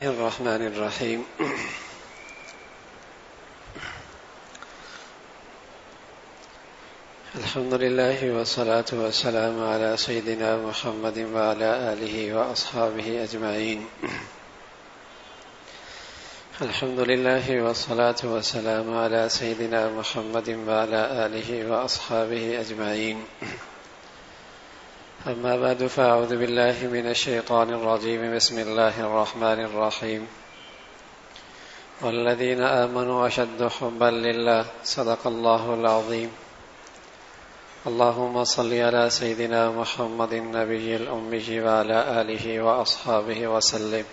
الرحمن الرحیم الحمد للہ والصلاة والسلام علی سیدنا محمد وعلی آلہ واصحابہ اجمعین. الحمد للہ والصلاة والسلام علی سیدنا محمد وعلی آلہ واصحابہ اجمعین. اما بعد فاعوذ باللہ من الشیطان الرجیم. بسم اللہ الرحمن الرحیم. والذین آمنوا اشد حبا للہ. صدق اللہ العظیم. اللهم صل على سيدنا محمد النبي الأمي وعلى آله وأصحابه وسلم.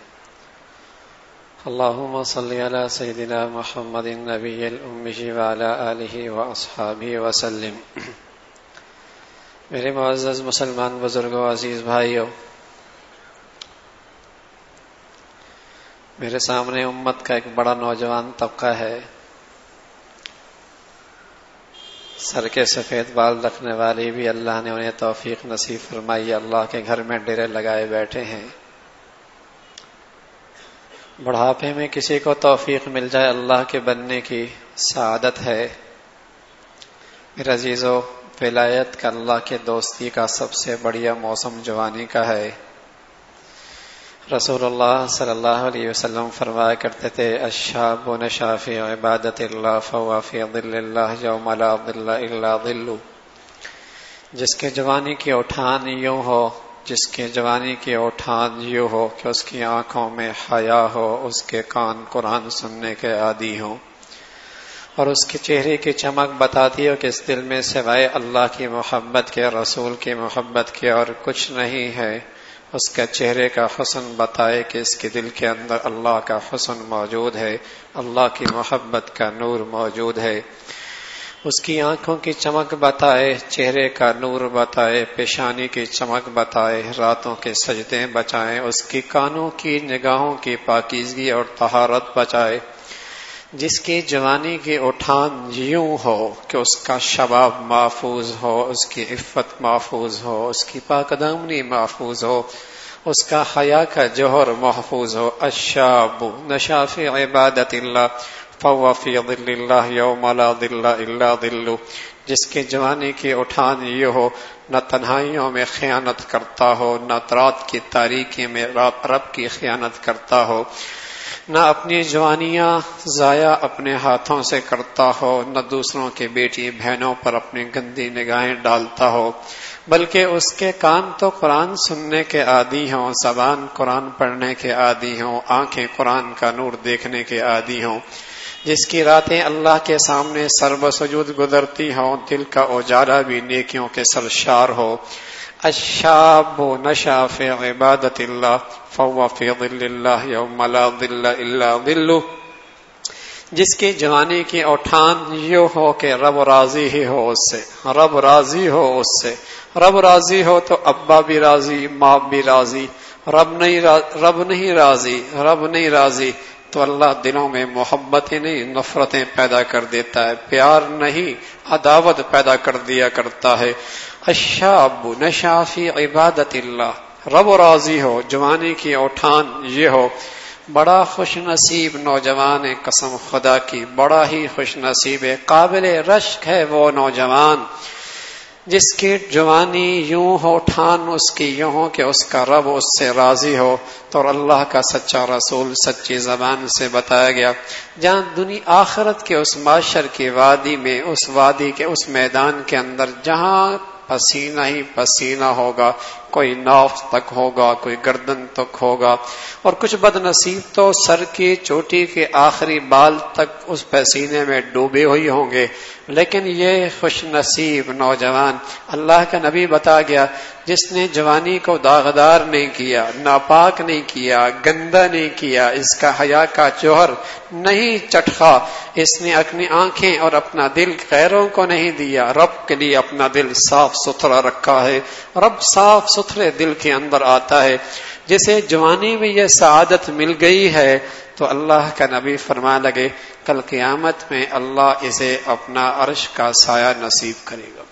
اللهم صل على سيدنا محمد النبي الأمي وعلى آله وأصحابه وسلم. میرے معزز مسلمان بزرگوں، عزیز بھائیوں، میرے سامنے امت کا ایک بڑا نوجوان طبقہ ہے. سر کے سفید بال رکھنے والی بھی اللہ نے انہیں توفیق نصیب فرمائی. اللہ کے گھر میں ڈیرے لگائے بیٹھے ہیں. بڑھاپے میں کسی کو توفیق مل جائے اللہ کے بننے کی سعادت ہے. میرے عزیزو، ولایت کا، اللہ کے دوستی کا سب سے بڑھیا موسم جوانی کا ہے. رسول اللہ صلی اللہ علیہ وسلم فرمایا کرتے تھے: الشاب نشا فی عبادت اللہ فهو فی ظل اللہ یوم لا ظل الا ظلہ. جس کے جوانی کی اٹھان یوں ہو، جس کے جوانی کی اٹھان یوں ہو کہ اس کی آنکھوں میں حیا ہو، اس کے کان قرآن سننے کے عادی ہوں، اور اس کے چہرے کی چمک بتاتی ہو کہ اس دل میں سوائے اللہ کی محبت کے، رسول کی محبت کے اور کچھ نہیں ہے. اس کے چہرے کا حسن بتائے کہ اس کے دل کے اندر اللہ کا حسن موجود ہے، اللہ کی محبت کا نور موجود ہے. اس کی آنکھوں کی چمک بتائے، چہرے کا نور بتائے، پیشانی کی چمک بتائے، راتوں کے سجدے بچائے، اس کی کانوں کی نگاہوں کی پاکیزگی اور طہارت بچائے. جس کی جوانی کی اٹھان یوں ہو کہ اس کا شباب محفوظ ہو، اس کی عفت محفوظ ہو، اس کی پاک دامنی محفوظ ہو، اس کا حیا کا جوہر محفوظ ہو. الشاب نشا فی عبادت اللہ فهو فی ظل اللہ یوم لا ظل الا ظلہ. جس کی جوانی کی اٹھان یہ ہو، نہ تنہائیوں میں خیانت کرتا ہو، نہ رات کی تاریکی میں رب کی خیانت کرتا ہو، نہ اپنی جوانیاں ضائع اپنے ہاتھوں سے کرتا ہو، نہ دوسروں کی بیٹی بہنوں پر اپنی گندی نگاہیں ڈالتا ہو، بلکہ اس کے کان تو قرآن سننے کے عادی ہوں، زبان قرآن پڑھنے کے عادی ہوں، آنکھیں قرآن کا نور دیکھنے کے عادی ہوں. جس کی راتیں اللہ کے سامنے سر بسجود گزرتی ہوں، دل کا اجالا بھی نیکیوں کے سرشار ہو. الشاب نشا فی عبادت اللہ فهو فی ظل اللہ یوم لا ظل الا ظلہ. جس کی جوانی کی اٹھان یہ ہو کہ رب راضی ہی ہو اس سے، رب راضی ہو اس سے. رب راضی ہو تو ابا بھی راضی، ماں بھی راضی. رب نہیں راضی تو اللہ دلوں میں محبتیں نہیں نفرتیں پیدا کر دیتا ہے، پیار نہیں عداوت پیدا کر دیا کرتا ہے. الشاب نشا فی عبادت اللہ. رب راضی ہو، جوانی کی اٹھان یہ ہو. بڑا خوش نصیب نوجوان ہے، قسم خدا کی بڑا ہی خوش نصیب ہے، قابل رشک ہے وہ نوجوان جس کی جوانی یوں ہو، ٹھان اس کی یوں ہو کہ اس کا رب اس سے راضی ہو. تو اللہ کا سچا رسول سچی زبان سے بتایا گیا، جہاں دنیا آخرت کے اس معاشر کی وادی میں، اس وادی کے اس میدان کے اندر جہاں پسینہ ہی پسینہ ہوگا، کوئی ناف تک ہوگا، کوئی گردن تک ہوگا، اور کچھ بد نصیب تو سر کی چوٹی کے آخری بال تک اس پسینے میں ڈوبے ہوئی ہوں گے. لیکن یہ خوش نصیب نوجوان، اللہ کا نبی بتا گیا، جس نے جوانی کو داغدار نہیں کیا، ناپاک نہیں کیا، گندا نہیں کیا، اس کا حیا کا جوہر نہیں چٹخا، اس نے اپنی آنکھیں اور اپنا دل غیروں کو نہیں دیا، رب کے لیے اپنا دل صاف ستھرا رکھا ہے. رب صاف ستھرے دل کے اندر آتا ہے. جسے جوانی میں یہ سعادت مل گئی ہے تو اللہ کا نبی فرما لگے، کل قیامت میں اللہ اسے اپنا عرش کا سایہ نصیب کرے گا.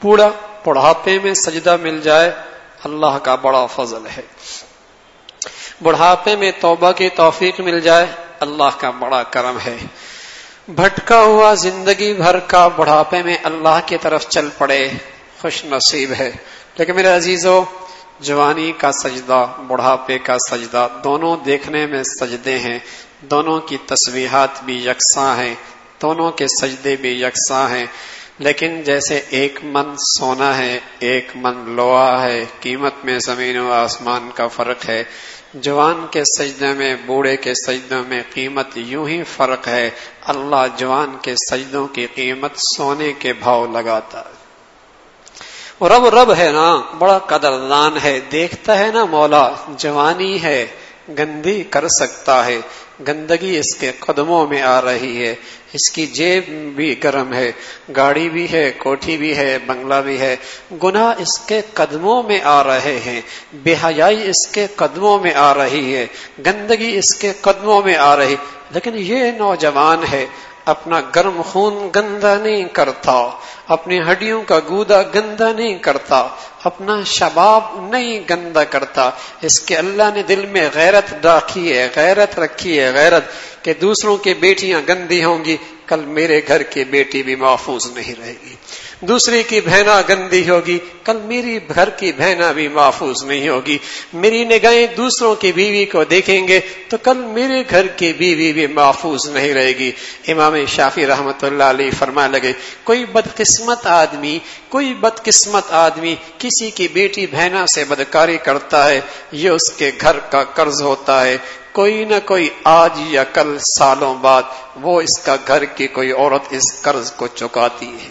بڑھاپے میں سجدہ مل جائے اللہ کا بڑا فضل ہے. بڑھاپے میں توبہ کی توفیق مل جائے اللہ کا بڑا کرم ہے. بھٹکا ہوا زندگی بھر کا بڑھاپے میں اللہ کی طرف چل پڑے خوش نصیب ہے. لیکن میرے عزیزو، جوانی کا سجدہ، بڑھاپے کا سجدہ، دونوں دیکھنے میں سجدے ہیں، دونوں کی تسبیحات بھی یکساں ہیں، دونوں کے سجدے بھی یکساں ہیں. لیکن جیسے ایک من سونا ہے، ایک من لوہا ہے، قیمت میں زمین و آسمان کا فرق ہے. جوان کے سجدے میں بوڑھے کے سجدوں میں قیمت یوں ہی فرق ہے. اللہ جوان کے سجدوں کی قیمت سونے کے بھاؤ لگاتا ہے. رب ہے نا، بڑا قدردان ہے، دیکھتا ہے نا مولا، جوانی ہے، گندی کر سکتا ہے، گندگی اس کے قدموں میں آ رہی ہے، اس کی جیب بھی گرم ہے، گاڑی بھی ہے، کوٹھی بھی ہے، بنگلہ بھی ہے، گناہ اس کے قدموں میں آ رہے ہیں، بے حیائی اس کے قدموں میں آ رہی ہے، گندگی اس کے قدموں میں آ رہی. لیکن یہ نوجوان ہے، اپنا گرم خون گندا نہیں کرتا، اپنی ہڈیوں کا گودا گندا نہیں کرتا، اپنا شباب نہیں گندا کرتا. اس کے اللہ نے دل میں غیرت رکھی ہے، غیرت رکھی ہے، غیرت کہ دوسروں کی بیٹیاں گندی ہوں گی، کل میرے گھر کی بیٹی بھی محفوظ نہیں رہے گی. دوسری کی بہنا گندی ہوگی، کل میری گھر کی بہنا بھی محفوظ نہیں ہوگی. میری نگاہیں دوسروں کی بیوی کو دیکھیں گے تو کل میرے گھر کی بیوی بھی محفوظ نہیں رہے گی. امام شافعی رحمت اللہ علیہ فرمانے لگے، کوئی بدقسمت آدمی کسی کی بیٹی بہنا سے بدکاری کرتا ہے، یہ اس کے گھر کا قرض ہوتا ہے. کوئی نہ کوئی آج یا کل سالوں بعد وہ اس کا گھر کی کوئی عورت اس قرض کو چکاتی ہے،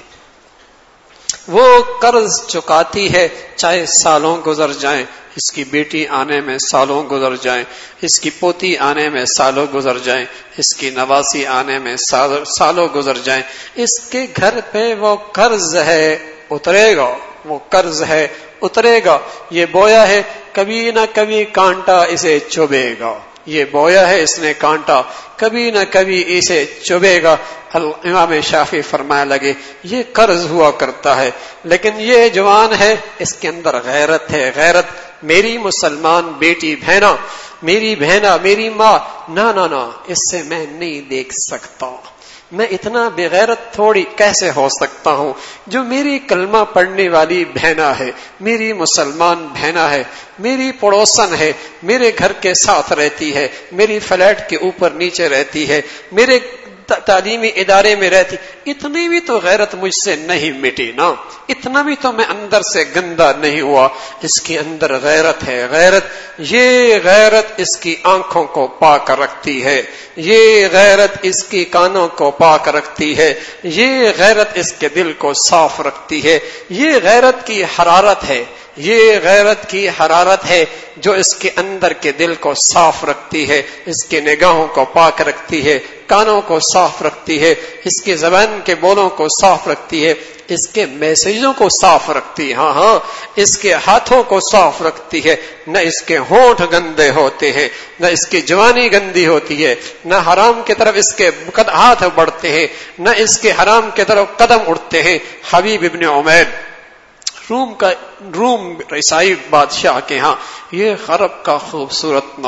وہ قرض چکاتی ہے، چاہے سالوں گزر جائیں، اس کی بیٹی آنے میں سالوں گزر جائیں، اس کی پوتی آنے میں سالوں گزر جائیں، اس کی نواسی آنے میں سالوں گزر جائیں، اس کے گھر پہ وہ قرض ہے اترے گا، وہ قرض ہے اترے گا. یہ بویا ہے، کبھی نہ کبھی کانٹا اسے چبھے گا، یہ بویا ہے، اس نے کانٹا، کبھی نہ کبھی اسے چبھے گا. امام شافعی فرمایا لگے یہ قرض ہوا کرتا ہے، لیکن یہ جوان ہے، اس کے اندر غیرت ہے، غیرت. میری مسلمان بیٹی بہنا، میری بہنا، میری ماں، نہ اس سے میں نہیں دیکھ سکتا، میں اتنا بغیرت تھوڑی کیسے ہو سکتا ہوں. جو میری کلمہ پڑھنے والی بہنا ہے، میری مسلمان بہنا ہے، میری پڑوسن ہے، میرے گھر کے ساتھ رہتی ہے، میری فلیٹ کے اوپر نیچے رہتی ہے، میرے تعلیمی ادارے میں رہتی، اتنی بھی تو غیرت مجھ سے نہیں مٹی نا، اتنا بھی تو میں اندر سے گندا نہیں ہوا. اس کے اندر غیرت ہے، غیرت. یہ غیرت اس کی آنکھوں کو پاک رکھتی ہے، یہ غیرت اس کی کانوں کو پاک رکھتی ہے، یہ غیرت اس کے دل کو صاف رکھتی ہے. یہ غیرت کی حرارت ہے، یہ غیرت کی حرارت ہے جو اس کے اندر کے دل کو صاف رکھتی ہے، اس کے نگاہوں کو پاک رکھتی ہے، کانوں کو صاف رکھتی ہے، اس کے زبان کے بولوں کو صاف رکھتی ہے، اس کے میسجوں کو صاف رکھتی ہے، ہاں اس کے ہاتھوں کو صاف رکھتی ہے. نہ اس کے ہونٹ گندے ہوتے ہیں، نہ اس کی جوانی گندی ہوتی ہے، نہ حرام کی طرف اس کے ہاتھ بڑھتے ہیں، نہ اس کے حرام کی طرف قدم اٹھتے ہیں. حبیب ابن عمیر روم عیسائی بادشاہ کے ہاں یہ عرب کا خوبصورت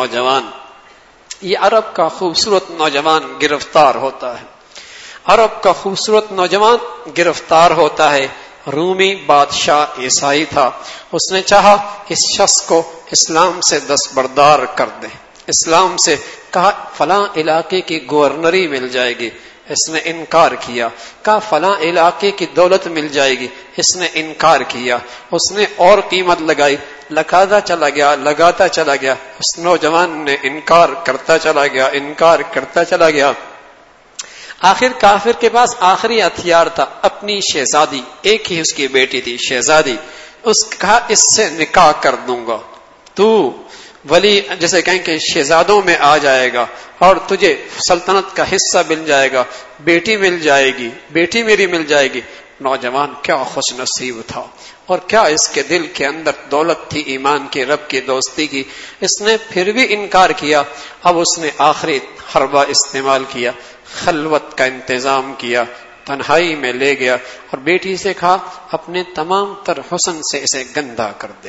نوجوان گرفتار ہوتا ہے. عرب کا خوبصورت نوجوان گرفتار ہوتا ہے. رومی بادشاہ عیسائی تھا، اس نے چاہا اس شخص کو اسلام سے دستبردار کر دے، اسلام سے کہا فلاں علاقے کی گورنری مل جائے گی، اس نے انکار کیا. کہا فلاں علاقے کی دولت مل جائے گی، اس نے انکار کیا. اس نے اور قیمت لگائی، لگاتا چلا گیا. اس نوجوان نے انکار کرتا چلا گیا. آخر کافر کے پاس آخری ہتھیار تھا، اپنی شہزادی، ایک ہی اس کی بیٹی تھی شہزادی. اس کہا اس سے نکاح کر دوں گا، تو ولی جیسے کہیں کہ شہزادوں میں آ جائے گا اور تجھے سلطنت کا حصہ مل جائے گا، بیٹی مل جائے گی، بیٹی میری مل جائے گی. نوجوان کیا خوش نصیب تھا، اور کیا اس کے دل کے اندر دولت تھی، ایمان کی، رب کی دوستی کی. اس نے پھر بھی انکار کیا. اب اس نے آخری حربہ استعمال کیا، خلوت کا انتظام کیا، تنہائی میں لے گیا اور بیٹی سے کہا اپنے تمام تر حسن سے اسے گندا کر دے،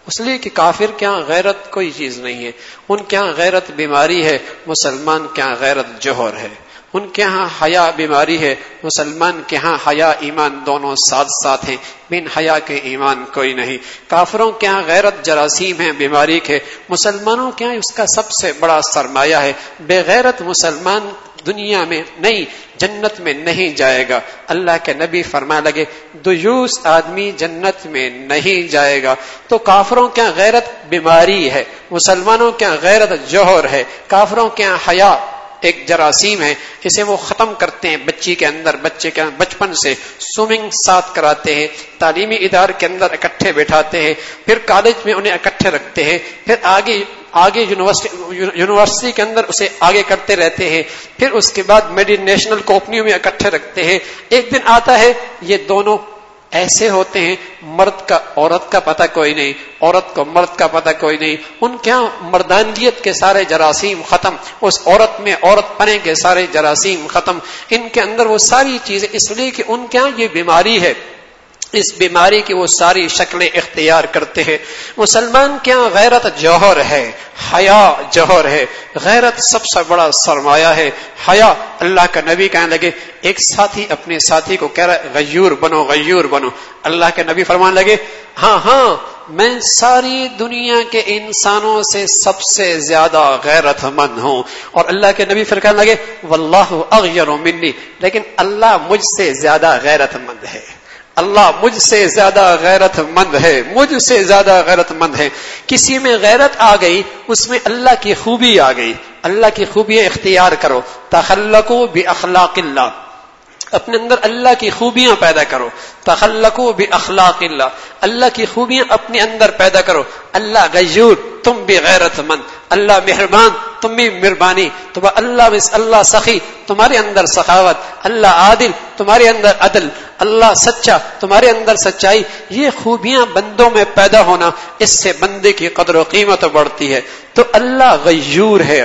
اس لیے کہ کافر کے یہاں غیرت کوئی چیز نہیں ہے، ان کے یہاں غیرت بیماری ہے، مسلمان کے یہاں غیرت جوہر ہے۔ ان کے ہاں حیا بیماری ہے، مسلمان کے ہاں حیا ایمان دونوں ساتھ ساتھ ہیں، بن حیا کے ایمان کوئی نہیں۔ کافروں کے ہاں غیرت جراثیم ہے بیماری کے، مسلمانوں کے ہاں اس کا سب سے بڑا سرمایہ ہے۔ بے غیرت مسلمان دنیا میں نہیں، جنت میں نہیں جائے گا۔ اللہ کے نبی فرمانے لگے دیوس آدمی جنت میں نہیں جائے گا۔ تو کافروں کے ہاں غیرت بیماری ہے، مسلمانوں کے ہاں غیرت جوہر ہے۔ کافروں کے ہاں حیا ایک جراثیم ہے، اسے وہ ختم کرتے ہیں بچے کے اندر بچپن سے سوئمنگ ساتھ کراتے ہیں، تعلیمی ادارے کے اندر اکٹھے بیٹھاتے ہیں، پھر کالج میں انہیں اکٹھے رکھتے ہیں، پھر آگے یونیورسٹی کے اندر اسے آگے کرتے رہتے ہیں، پھر اس کے بعد ملٹی نیشنل کمپنیوں میں اکٹھے رکھتے ہیں۔ ایک دن آتا ہے یہ دونوں ایسے ہوتے ہیں، مرد کا عورت کا پتہ کوئی نہیں، عورت کو مرد کا پتہ کوئی نہیں۔ ان کے ہاں مردانگیت کے سارے جراثیم ختم، اس عورت میں عورت پنے کے سارے جراثیم ختم، ان کے اندر وہ ساری چیزیں، اس لیے کہ ان کے ہاں یہ بیماری ہے، اس بیماری کی وہ ساری شکلیں اختیار کرتے ہیں۔ مسلمان کے ہاں غیرت جوہر ہے، حیا جوہر ہے، غیرت سب سے بڑا سرمایہ ہے۔ حیا، اللہ کا نبی کہنے لگے، ایک ساتھی اپنے ساتھی کو کہہ رہا ہے غیور بنو غیور بنو، اللہ کے نبی فرمانے لگے ہاں میں ساری دنیا کے انسانوں سے سب سے زیادہ غیرت مند ہوں۔ اور اللہ کے نبی پھر کہنے لگے واللہ اغیر منی، لیکن اللہ مجھ سے زیادہ غیرت مند ہے، اللہ مجھ سے زیادہ غیرت مند ہے، مجھ سے زیادہ غیرت مند ہے۔ کسی میں غیرت آ گئی، اس میں اللہ کی خوبی آ گئی، اللہ کی خوبیاں اختیار کرو، تخلقوا باخلاق اللہ، اپنے اندر اللہ کی خوبیاں پیدا کرو، تخلقوا باخلاق اللہ، اللہ کی خوبیاں اپنے اندر پیدا کرو۔ اللہ غیور، تم بھی غیرت مند، اللہ مہربان، تم بھی مہربانی، تو اللہ سخی، تمہارے اندر سخاوت، اللہ عادل، تمہارے اندر عدل، اللہ سچا، تمہارے اندر سچائی، یہ خوبیاں بندوں میں پیدا ہونا، اس سے بندے کی قدر و قیمت بڑھتی ہے۔ تو اللہ غیور ہے،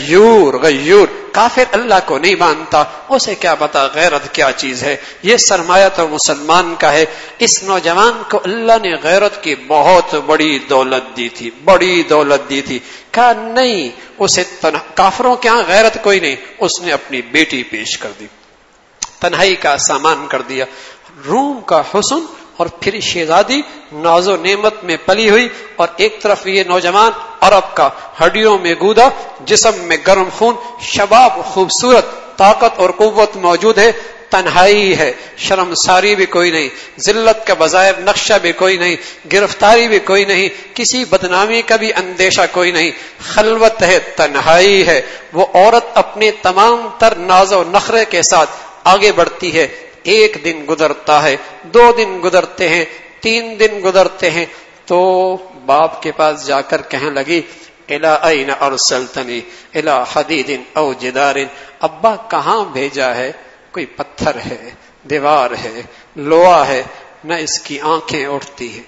غیور۔ کافر اللہ کو نہیں مانتا، اسے کیا پتا غیرت کیا چیز ہے۔ یہ سرمایہ تو مسلمان کا ہے۔ اس نوجوان کو اللہ نے غیرت کی بہت بڑی دولت دی تھی، کہا نہیں، اسے کافروں کے ہاں غیرت کوئی نہیں، اس نے اپنی بیٹی پیش کر دی، تنہائی کا سامان کر دیا، روم کا حسن اور پھر شہزادی ناز و نعمت میں پلی ہوئی، اور ایک طرف یہ نوجوان عرب کا، ہڈیوں میں گودا، جسم میں گرم خون، شباب خوبصورت، طاقت اور قوت موجود ہے، تنہائی ہے، شرمساری بھی کوئی نہیں، ذلت کا بظاہر نقشہ بھی کوئی نہیں، گرفتاری بھی کوئی نہیں، کسی بدنامی کا بھی اندیشہ کوئی نہیں، خلوت ہے، تنہائی ہے۔ وہ عورت اپنے تمام تر ناز و نخرے کے ساتھ آگے بڑھتی ہے۔ ایک دن گزرتا ہے، 2 دن گزرتے ہیں، 3 دن گزرتے ہیں، تو باپ کے پاس جا کر کہنے لگی الی این ارسلتنی الی حدید او جدار، ابا کہاں بھیجا ہے؟ کوئی پتھر ہے، دیوار ہے، لوہا ہے، نہ اس کی آنکھیں اٹھتی ہیں،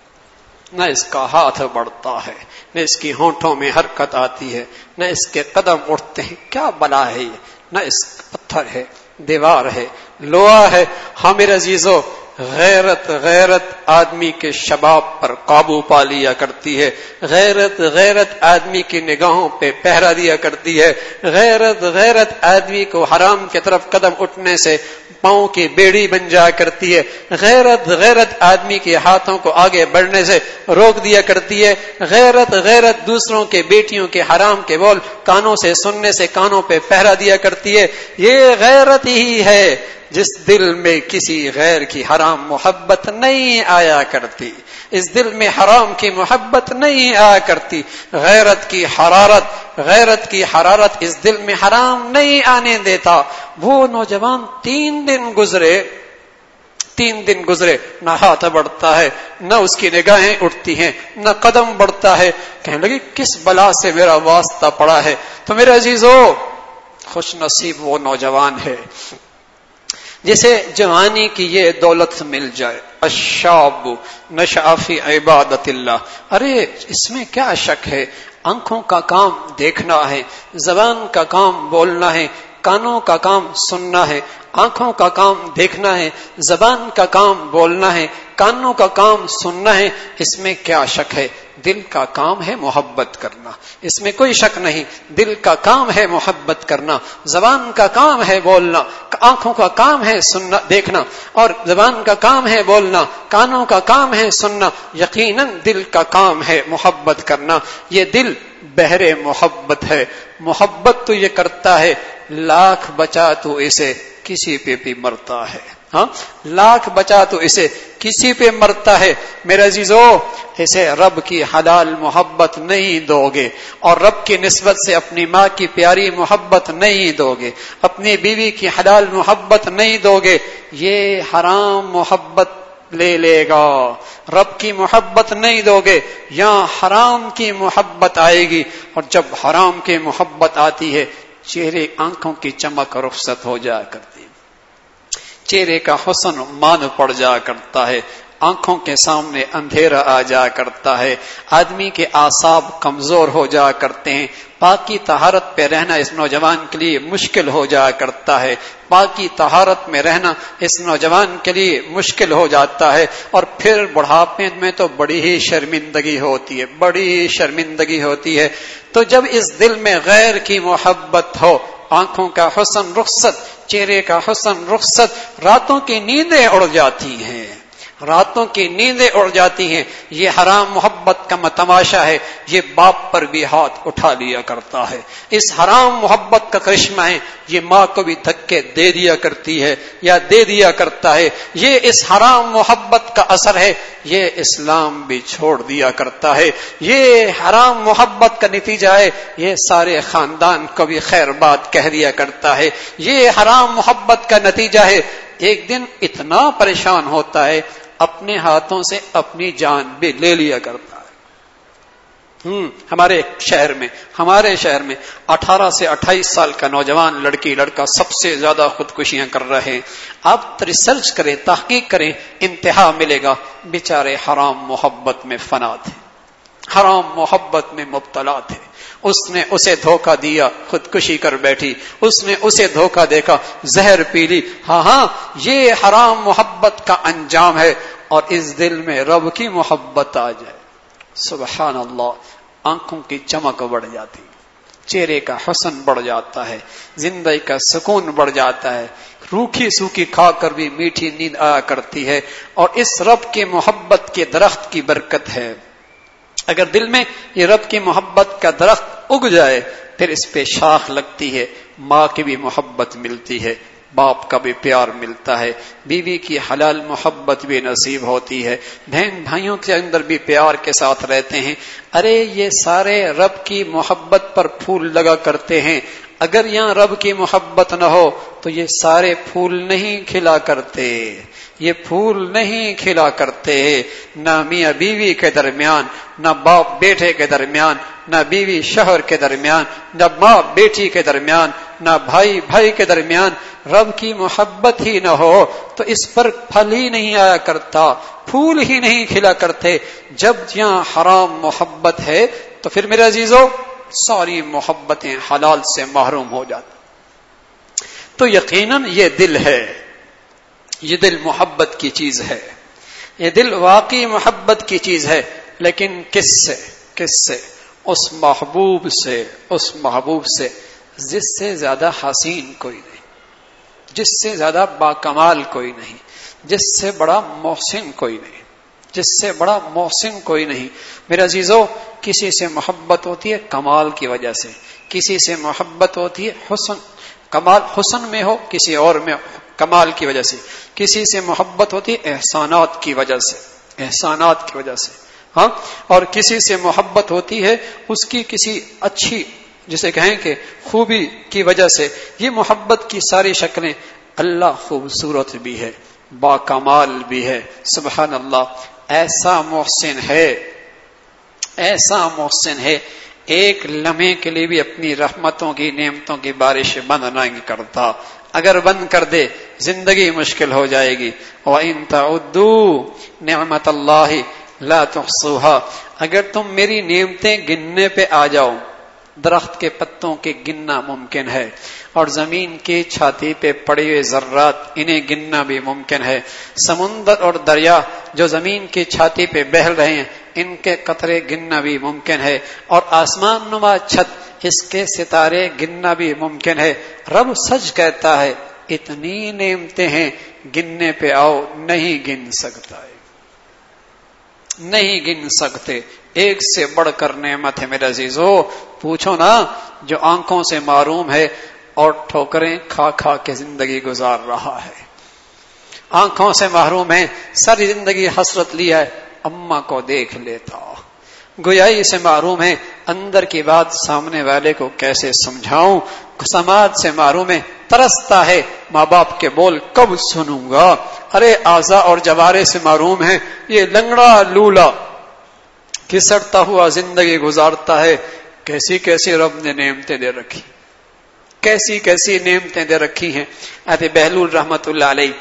نہ اس کا ہاتھ بڑھتا ہے، نہ اس کی ہونٹوں میں حرکت آتی ہے، نہ اس کے قدم اٹھتے ہیں، کیا بلا ہے یہ؟ نہ اس پتھر ہے، دیوار ہے، لوہا ہے۔ ہاں میرے عزیزو، غیرت آدمی کے شباب پر قابو پا لیا کرتی ہے، غیرت آدمی کی نگاہوں پہ پہرا دیا کرتی ہے، غیرت آدمی کو حرام کی طرف قدم اٹھنے سے پاؤں کی بیڑی بن جا کرتی ہے، غیرت آدمی کے ہاتھوں کو آگے بڑھنے سے روک دیا کرتی ہے، غیرت دوسروں کے بیٹیوں کے حرام کے بول کانوں سے سننے سے کانوں پہ پہرا دیا کرتی ہے۔ یہ غیرت ہی ہے جس دل میں کسی غیر کی حرام محبت نہیں آیا کرتی، اس دل میں حرام کی محبت نہیں آیا کرتی، غیرت کی حرارت اس دل میں حرام نہیں آنے دیتا۔ وہ نوجوان 3 دن گزرے، نہ ہاتھ بڑھتا ہے، نہ اس کی نگاہیں اٹھتی ہیں، نہ قدم بڑھتا ہے۔ کہنے لگی کس بلا سے میرا واسطہ پڑا ہے؟ تو میرے عزیزو، خوش نصیب وہ نوجوان ہے جسے جوانی کی یہ دولت مل جائے۔ الشاب نشأ فی عبادت اللہ، ارے اس میں کیا شک ہے؟ آنکھوں کا کام دیکھنا ہے، زبان کا کام بولنا ہے، کانوں کا کام سننا ہے، آنکھوں کا کام دیکھنا ہے، زبان کا کام بولنا ہے، کانوں کا کام سننا ہے، اس میں کیا شک ہے؟ دل کا کام ہے محبت کرنا، اس میں کوئی شک نہیں، دل کا کام ہے محبت کرنا، زبان کا کام ہے بولنا، آنکھوں کا کام ہے سننا دیکھنا، اور زبان کا کام ہے بولنا، کانوں کا کام ہے سننا، یقیناً دل کا کام ہے محبت کرنا۔ یہ دل بحر محبت ہے، محبت تو یہ کرتا ہے، لاکھ بچا تو اسے کسی پہ بھی مرتا ہے، ہاں لاکھ بچا تو اسے کسی پہ مرتا ہے۔ میرے عزیزو، اسے رب کی حلال محبت نہیں دو گے، اور رب کی نسبت سے اپنی ماں کی پیاری محبت نہیں دو گے، اپنی بیوی کی حلال محبت نہیں دو گے، یہ حرام محبت لے لے گا۔ رب کی محبت نہیں دو گے، یہاں حرام کی محبت آئے گی، اور جب حرام کی محبت آتی ہے، چہرے آنکھوں کی چمک رخصت ہو جایا کرتی ہے، چہرے کا حسن مان پڑ جا کرتا ہے، آنکھوں کے سامنے اندھیرا آ جا کرتا ہے، آدمی کے اعصاب کمزور ہو جا کرتے ہیں، پاکی طہارت پہ رہنا اس نوجوان کے لیے مشکل ہو جا کرتا ہے، پاکی طہارت میں رہنا اس نوجوان کے لیے مشکل ہو جاتا ہے، اور پھر بڑھاپے میں تو بڑی ہی شرمندگی ہوتی ہے، بڑی ہی شرمندگی ہوتی ہے۔ تو جب اس دل میں غیر کی محبت ہو، آنکھوں کا حسن رخصت، چہرے کا حسن رخصت، راتوں کی نیندیں اڑ جاتی ہیں، راتوں کی نیندیں اڑ جاتی ہیں، یہ حرام محبت کا تماشا ہے، یہ باپ پر بھی ہاتھ اٹھا لیا کرتا ہے، اس حرام محبت کا کرشمہ ہے، یہ ماں کو بھی دھکے دے دیا کرتی ہے یا دے دیا کرتا ہے، یہ اس حرام محبت کا اثر ہے، یہ اسلام بھی چھوڑ دیا کرتا ہے، یہ حرام محبت کا نتیجہ ہے، یہ سارے خاندان کو بھی خیر بات کہہ دیا کرتا ہے، یہ حرام محبت کا نتیجہ ہے۔ ایک دن اتنا پریشان ہوتا ہے، اپنے ہاتھوں سے اپنی جان بھی لے لیا کرتا ہے۔ ہمارے شہر میں 18 سے 28 سال کا نوجوان لڑکی لڑکا سب سے زیادہ خودکشیاں کر رہے ہیں۔ آپ ریسرچ کریں، تحقیق کریں، انتہا ملے گا، بیچارے حرام محبت میں فنا تھے، حرام محبت میں مبتلا تھے، اس نے اسے دھوکہ دیا، خودکشی کر بیٹھی، اس نے اسے دھوکہ دیکھا، زہر پی لی۔ ہاں یہ حرام محبت کا انجام ہے، اور اس دل میں رب کی محبت آ جائے، سبحان اللہ، آنکھوں کی چمک بڑھ جاتی، چہرے کا حسن بڑھ جاتا ہے، زندگی کا سکون بڑھ جاتا ہے، روکھی سوکھی کھا کر بھی میٹھی نیند آیا کرتی ہے، اور اس رب کی محبت کے درخت کی برکت ہے۔ اگر دل میں یہ رب کی محبت کا درخت اگ جائے، پھر اس پہ شاخ لگتی ہے، ماں کی بھی محبت ملتی ہے، باپ کا بھی پیار ملتا ہے، بیوی کی حلال محبت بھی نصیب ہوتی ہے، بہن بھائیوں کے اندر بھی پیار کے ساتھ رہتے ہیں۔ ارے یہ سارے رب کی محبت پر پھول لگا کرتے ہیں، اگر یہاں رب کی محبت نہ ہو تو یہ سارے پھول نہیں کھلا کرتے، یہ پھول نہیں کھلا کرتے، نہ میاں بیوی کے درمیان، نہ باپ بیٹے کے درمیان، نہ بیوی شوہر کے درمیان، نہ ماں بیٹی کے درمیان، نہ بھائی بھائی کے درمیان، رب کی محبت ہی نہ ہو تو اس پر پھل ہی نہیں آیا کرتا، پھول ہی نہیں کھلا کرتے۔ جب یہاں حرام محبت ہے تو پھر میرے عزیزو ساری محبتیں حلال سے محروم ہو جاتی۔ تو یقیناً یہ دل ہے، یہ دل محبت کی چیز ہے، یہ دل واقعی محبت کی چیز ہے، لیکن کس سے؟ اس محبوب سے جس سے زیادہ حسین کوئی نہیں، جس سے زیادہ باکمال کوئی نہیں، جس سے بڑا محسن کوئی نہیں، جس سے بڑا محسن کوئی نہیں۔ میرے عزیزو، کسی سے محبت ہوتی ہے کمال کی وجہ سے، کسی سے محبت ہوتی ہے کمال حسن میں ہو، کسی اور میں کمال کی وجہ سے، کسی سے محبت ہوتی ہے احسانات کی وجہ سے، ہاں، اور کسی سے محبت ہوتی ہے اس کی کسی اچھی، جسے کہیں کہ خوبی کی وجہ سے۔ یہ محبت کی ساری شکلیں، اللہ خوبصورت بھی ہے، باکمال بھی ہے، سبحان اللہ، ایسا محسن ہے، ایک لمحے کے لیے بھی اپنی رحمتوں کی نعمتوں کی بارش بند نہیں کرتا، اگر بند کر دے زندگی مشکل ہو جائے گی۔ وَإِن تَعُدُّوا نِعْمَتَ اللَّهِ لَا تُحْصُوهَا، اگر تم میری نعمتیں گننے پہ آ جاؤ، درخت کے پتوں کے گننا ممکن ہے، اور زمین کی چھاتی پہ پڑے ہوئے ذرات انہیں گننا بھی ممکن ہے۔ سمندر اور دریا جو زمین کی چھاتی پہ بہل رہے ہیں ان کے قطرے گننا بھی ممکن ہے، اور آسمان نما چھت اس کے ستارے گننا بھی ممکن ہے۔ رب سچ کہتا ہے اتنی نعمتیں ہیں، گننے پہ آؤ نہیں گن سکتا ہے، نہیں گن سکتے۔ ایک سے بڑھ کر نعمت ہے میرے عزیزو، پوچھو نا جو آنکھوں سے محروم ہے اور ٹھوکریں کھا کھا کے زندگی گزار رہا ہے، آنکھوں سے محروم ہے، ساری زندگی حسرت لیا ہے، اماں کو دیکھ لیتا، گویائی سے محروم ہے، اندر کی بات سامنے والے کو کیسے سمجھاؤں، سماعت سے محروم ہے، ترستا ہے ماں باپ کے بول کب سنوں گا، ارے اعضا اور جوارے سے محروم ہے، یہ لنگڑا لولا کسڑتا ہوا زندگی گزارتا ہے۔ کیسی کیسی رب نے نعمتیں دے رکھی، کیسی کیسی نعمتیں دے رکھی ہیں۔ حضرت بہلول رحمت اللہ علیہ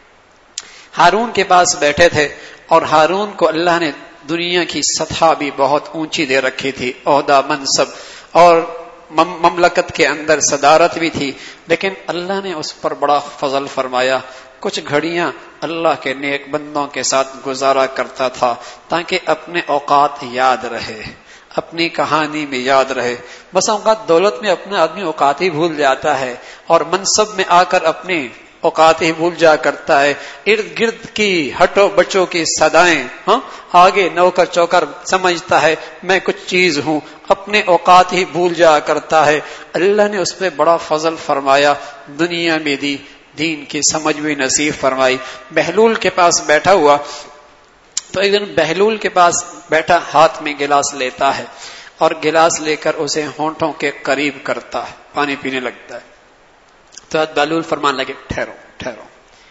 ہارون کے پاس بیٹھے تھے، اور ہارون کو اللہ نے دنیا کی سطح بھی بہت اونچی دے رکھی تھی، عہدہ منصب اور مملکت کے اندر صدارت بھی تھی، لیکن اللہ نے اس پر بڑا فضل فرمایا۔ کچھ گھڑیاں اللہ کے نیک بندوں کے ساتھ گزارا کرتا تھا تاکہ اپنے اوقات یاد رہے، اپنی کہانی میں یاد رہے۔ بس اوقات دولت میں اپنے آدمی اوقات ہی بھول جاتا ہے، اور منصب میں آ کر اپنے اوقات ہی بھول جا کرتا ہے۔ ارد گرد کی ہٹو بچوں کی صدائیں، آگے نوکر چوکر سمجھتا ہے میں کچھ چیز ہوں، اپنے اوقات ہی بھول جا کرتا ہے۔ اللہ نے اس پہ بڑا فضل فرمایا، دنیا میں دی، دین کی سمجھ بھی نصیب فرمائی۔ بہلول کے پاس بیٹھا ہوا تو ایک دن بہلول کے پاس بیٹھا ہاتھ میں گلاس لیتا ہے، اور گلاس لے کر اسے ہونٹوں کے قریب کرتا ہے، پانی پینے لگتا ہے۔ تو بہلول فرمان لگے ٹھہرو ٹھہرو،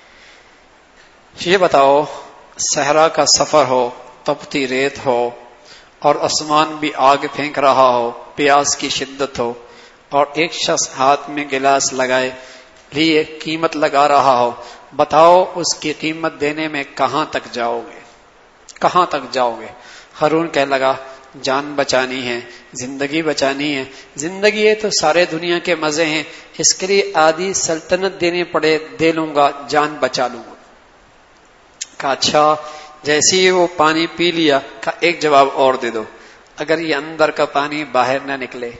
یہ بتاؤ صحرا کا سفر ہو، تپتی ریت ہو، اور آسمان بھی آگ پھینک رہا ہو، پیاس کی شدت ہو، اور ایک شخص ہاتھ میں گلاس لگائے لیے قیمت لگا رہا ہو، بتاؤ اس کی قیمت دینے میں کہاں تک جاؤ گے، کہاں تک جاؤ گے؟ ہارون کہنے لگا جان بچانی ہے، زندگی بچانی ہے، زندگی ہے تو سارے دنیا کے مزے ہیں، اس کے لیے آدھی سلطنت دینے پڑے دے لوں گا، جان بچا لوں گا۔ کہا اچھا، جیسے ہی وہ پانی پی لیا کہا ایک جواب اور دے دو، اگر یہ اندر کا پانی باہر نہ نکلے،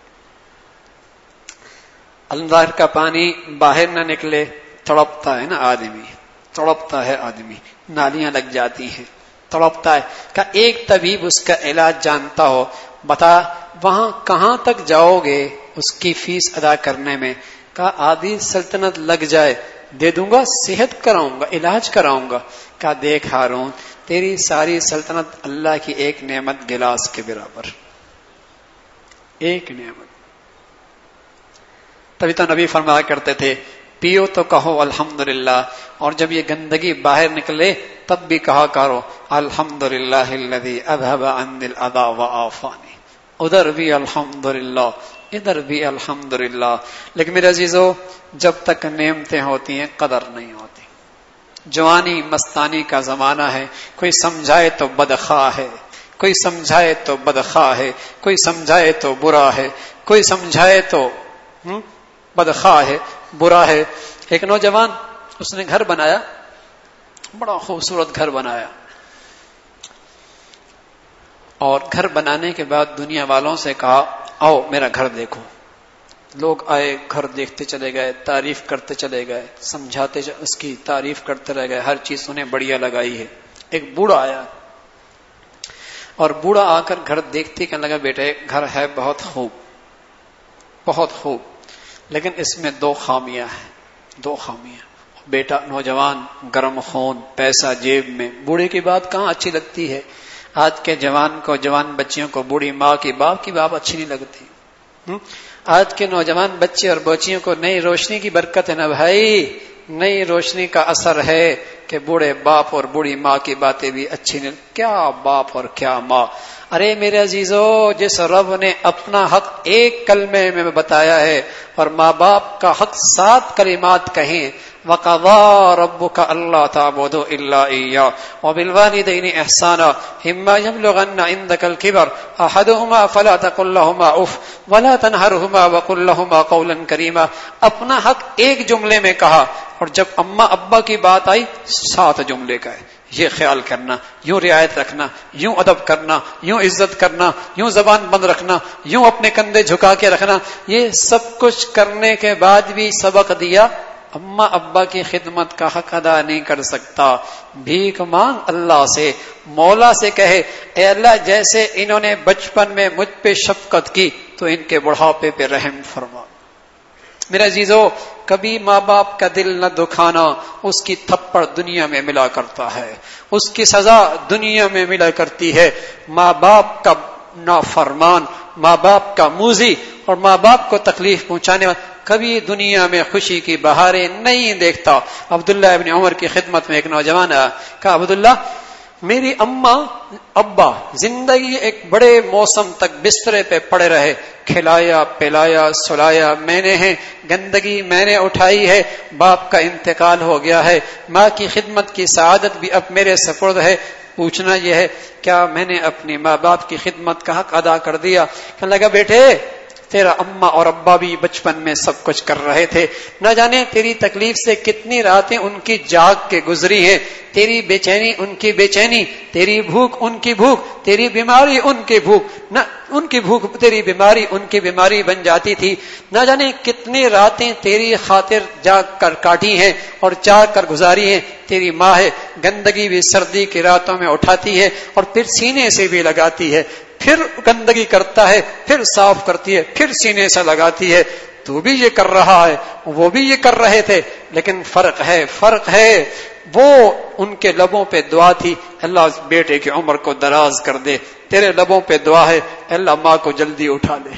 اندر کا پانی باہر نہ نکلے، تڑپتا ہے نا آدمی، تڑپتا ہے آدمی، نالیاں لگ جاتی ہیں، تڑپتا ہے۔ کہ ایک طبیب اس کا علاج جانتا ہو، بتا وہاں کہاں تک جاؤ گے اس کی فیس ادا کرنے میں؟ کہا آدھی سلطنت لگ جائے دے دوں گا، صحت کراؤں گا، علاج کراؤں گا۔ کہا دیکھ ہارون، تیری ساری سلطنت اللہ کی ایک نعمت گلاس کے برابر، ایک نعمت۔ تبھی تو نبی فرمایا کرتے تھے پیو تو کہو الحمدللہ، اور جب یہ گندگی باہر نکلے تب بھی کہا کرو الحمدللہ الذی اذهب عني الاذى وعافانی، ادھر بھی الحمدللہ، ادھر بھی الحمدللہ۔ لیکن میرے عزیزو، جب تک نعمتیں ہوتی ہیں قدر نہیں ہوتی۔ جوانی مستانی کا زمانہ ہے، کوئی سمجھائے تو بدخواہ ہے، کوئی سمجھائے تو بدخواہ ہے، کوئی سمجھائے تو برا ہے، کوئی سمجھائے تو بدخواہ ہے، برا ہے۔ ایک نوجوان اس نے گھر بنایا، بڑا خوبصورت گھر بنایا، اور گھر بنانے کے بعد دنیا والوں سے کہا آؤ میرا گھر دیکھو۔ لوگ آئے، گھر دیکھتے چلے گئے، تعریف کرتے چلے گئے، سمجھاتے اس کی تعریف کرتے رہ گئے، ہر چیز انہیں بڑھیا لگائی ہے۔ ایک بوڑھا آیا، اور بوڑھا آ کر گھر دیکھتے کہنے لگا بیٹے گھر ہے بہت خوب، بہت خوب، لیکن اس میں دو خامیاں ہیں، دو خامیاں۔ بیٹا نوجوان گرم خون، پیسہ جیب میں، بوڑھے کی بات کہاں اچھی لگتی ہے؟ آج کے جوان کو، جوان بچیوں کو بوڑھی ماں کی، باپ کی بات اچھی نہیں لگتی۔ آج کے نوجوان بچے اور بچیوں کو نئی روشنی کی برکت ہے نا بھائی، نئی روشنی کا اثر ہے کہ بوڑھے باپ اور بوڑھی ماں کی باتیں بھی اچھی نہیں۔ کیا باپ اور کیا ماں! ارے میرے عزیزو، جس رب نے اپنا حق ایک کلمے میں بتایا ہے اور ماں باپ کا حق 7 کلمات کہیں، وَقَضَى رَبُّكَ أَلَّا تَعْبُدُوا إِلَّا إِيَّاهُ وَبِالْوَالِدَيْنِ إِحْسَانًا إِمَّا يَبْلُغَنَّ عِندَكَ الْكِبَرَ أَحَدُهُمَا فَلَا تَقُل لَّهُمَا أُفٍّ وَلَا تَنْهَرْهُمَا وَقُل لَّهُمَا قَوْلًا كَرِيمًا. اپنا حق ایک جملے میں کہا اور جب اماں ابا کی بات آئی 7 جملے کا ہے. یہ خیال کرنا، یوں رعایت رکھنا، یوں ادب کرنا، یوں عزت کرنا، یوں زبان بند رکھنا، یوں اپنے کندھے جھکا کے رکھنا. یہ سب کچھ کرنے کے بعد بھی سبق دیا اماں ابا کی خدمت کا حق ادا نہیں کر سکتا. بھیک مانگ اللہ سے، مولا سے کہے اے اللہ جیسے انہوں نے بچپن میں مجھ پہ شفقت کی تو ان کے بڑھاپے پہ رحم فرما. میرے عزیزو، کبھی ماں باپ کا دل نہ دکھانا. اس کی تھپڑ دنیا میں ملا کرتا ہے، اس کی سزا دنیا میں ملا کرتی ہے. ماں باپ کا نافرمان، ماں باپ کا موذی اور ماں باپ کو تکلیف پہنچانے والا کبھی دنیا میں خوشی کی بہاریں نہیں دیکھتا. عبداللہ ابن عمر کی خدمت میں ایک نوجوان آیا، کہا عبداللہ میری اماں ابا زندگی ایک بڑے موسم تک بسترے پہ پڑے رہے، کھلایا پلایا سلایا میں نے ہے، گندگی میں نے اٹھائی ہے، باپ کا انتقال ہو گیا ہے، ماں کی خدمت کی سعادت بھی اب میرے سپرد ہے. پوچھنا یہ ہے کیا میں نے اپنی ماں باپ کی خدمت کا حق ادا کر دیا؟ کہنے لگا بیٹے تیرا اماں اور ابا بھی بچپن میں سب کچھ کر رہے تھے، نہ جانے تیری تکلیف سے کتنی راتیں ان کی جاگ کے گزری ہیں، تیری بے چینی ان کی بے چینی، تیری بھوک ان کی بھوک، تیری بیماری ان کی بھوک، نہ ان کی بھوک تیری بیماری ان کی بیماری بن جاتی تھی، نہ جانے کتنی راتیں تیری خاطر جاگ کر کاٹی ہیں اور جاگ کر گزاری ہیں. تیری ماں ہے، گندگی بھی سردی کی راتوں میں اٹھاتی ہے اور پھر سینے سے بھی لگاتی ہے، پھر گندگی کرتا ہے، پھر صاف کرتی ہے، پھر سینے سے لگاتی ہے. تو بھی یہ کر رہا ہے، وہ بھی یہ کر رہے تھے، لیکن فرق ہے. وہ ان کے لبوں پہ دعا تھی اللہ بیٹے کی عمر کو دراز کر دے، تیرے لبوں پہ دعا ہے اللہ ماں کو جلدی اٹھا لے.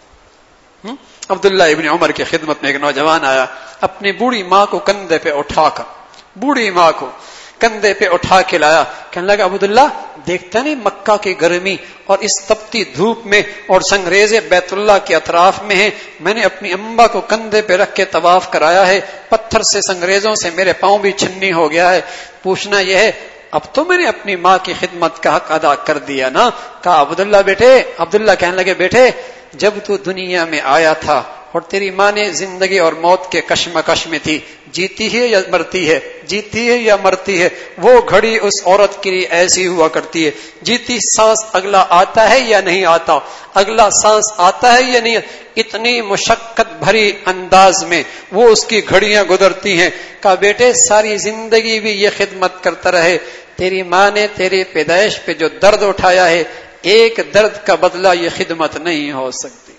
عبداللہ ابن عمر کی خدمت میں ایک نوجوان آیا، اپنی بوڑھی ماں کو کندھے پہ اٹھا کر، بوڑھی ماں کو کندھے پہ اٹھا کے لایا. کہنے لگا عبداللہ دیکھتا نہیں مکہ کی گرمی اور اس تپتی دھوپ میں اور سنگریزے بیت اللہ کے اطراف میں ہیں، میں نے اپنی اماں کو کندھے پہ رکھ کے طواف کرایا ہے، پتھر سے سنگریزوں سے میرے پاؤں بھی چھنی ہو گیا ہے. پوچھنا یہ ہے اب تو میں نے اپنی ماں کی خدمت کا حق ادا کر دیا نا؟ کہا عبداللہ کہنے لگے بیٹے جب تو دنیا میں آیا تھا اور تیری ماں نے زندگی اور موت کے کشمکش میں تھی، جیتی ہے یا مرتی ہے، جیتی ہے یا مرتی ہے، وہ گھڑی اس عورت کے لیے ایسی ہوا کرتی ہے، جیتی سانس اگلا آتا ہے یا نہیں آتا، اگلا سانس آتا ہے یا نہیں، اتنی مشقت بھری انداز میں وہ اس کی گھڑیاں گزرتی ہیں. کہا بیٹے ساری زندگی بھی یہ خدمت کرتا رہے، تیری ماں نے تیری پیدائش پہ جو درد اٹھایا ہے ایک درد کا بدلہ یہ خدمت نہیں ہو سکتی.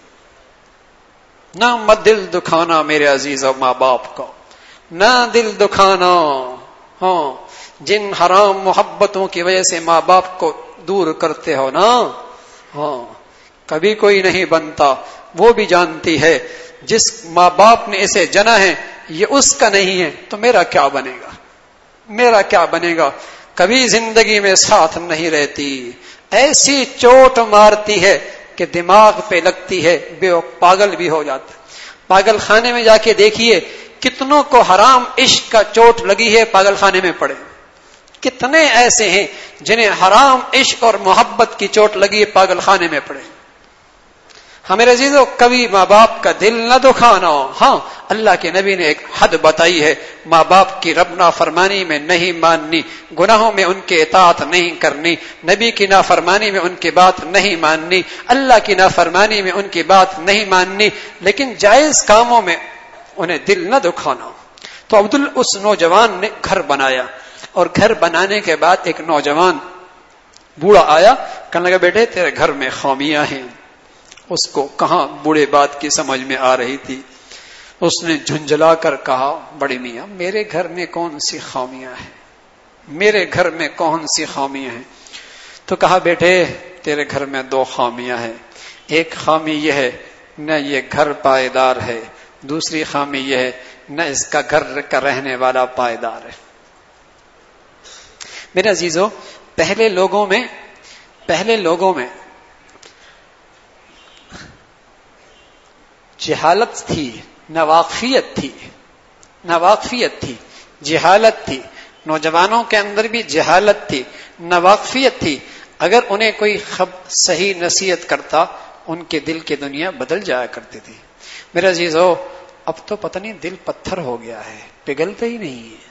نہ مت دل دکھانا میرے عزیز و ماں باپ کو، نہ دل دکھانا. ہاں جن حرام محبتوں کی وجہ سے ماں باپ کو دور کرتے ہو نا، ہاں کبھی کوئی نہیں بنتا. وہ بھی جانتی ہے جس ماں باپ نے اسے جنا ہے یہ اس کا نہیں ہے تو میرا کیا بنے گا. کبھی زندگی میں ساتھ نہیں رہتی، ایسی چوٹ مارتی ہے کہ دماغ پہ لگتی ہے، پاگل بھی ہو جاتا ہے. پاگل خانے میں جا کے دیکھیے کتنوں کو حرام عشق کا چوٹ لگی ہے، پاگل خانے میں پڑے. کتنے ایسے ہیں جنہیں حرام عشق اور محبت کی چوٹ لگی ہے، پاگل خانے میں پڑے. ہمیں عزیزو کبھی ماں باپ کا دل نہ دکھانا. ہاں اللہ کے نبی نے ایک حد بتائی ہے، ماں باپ کی رب نافرمانی میں نہیں ماننی، گناہوں میں ان کے اطاعت نہیں کرنی، نبی کی نافرمانی میں ان کی بات نہیں ماننی، اللہ کی نافرمانی میں ان کی بات نہیں ماننی، لیکن جائز کاموں میں انہیں دل نہ دکھانا. تو اس نوجوان نے گھر بنایا اور گھر بنانے کے بعد ایک نوجوان بوڑھا آیا، کہنے لگا بیٹے تیرے گھر میں خامیاں ہیں. اس کو کہاں بوڑھے بات کی سمجھ میں آ رہی تھی، اس نے جھنجھلا کر کہا بڑے میاں میرے گھر میں کون سی خامیاں ہیں، میرے گھر میں کون سی خامیاں ہیں؟ تو کہا بیٹے تیرے گھر میں 2 خامیاں ہیں. ایک خامی یہ ہے نہ یہ گھر پائیدار ہے، دوسری خامی یہ ہے نہ اس کا گھر کا رہنے والا پائیدار ہے. میرے عزیزو پہلے لوگوں میں جہالت تھی، ناواقفیت تھی. ناواقفیت تھی، جہالت تھی، نوجوانوں کے اندر بھی جہالت تھی، ناواقفیت تھی. اگر انہیں کوئی صحیح نصیحت کرتا ان کے دل کی دنیا بدل جایا کرتی تھی. میرے عزیزو، اب تو پتہ نہیں دل پتھر ہو گیا ہے، پگھلتا ہی نہیں ہے،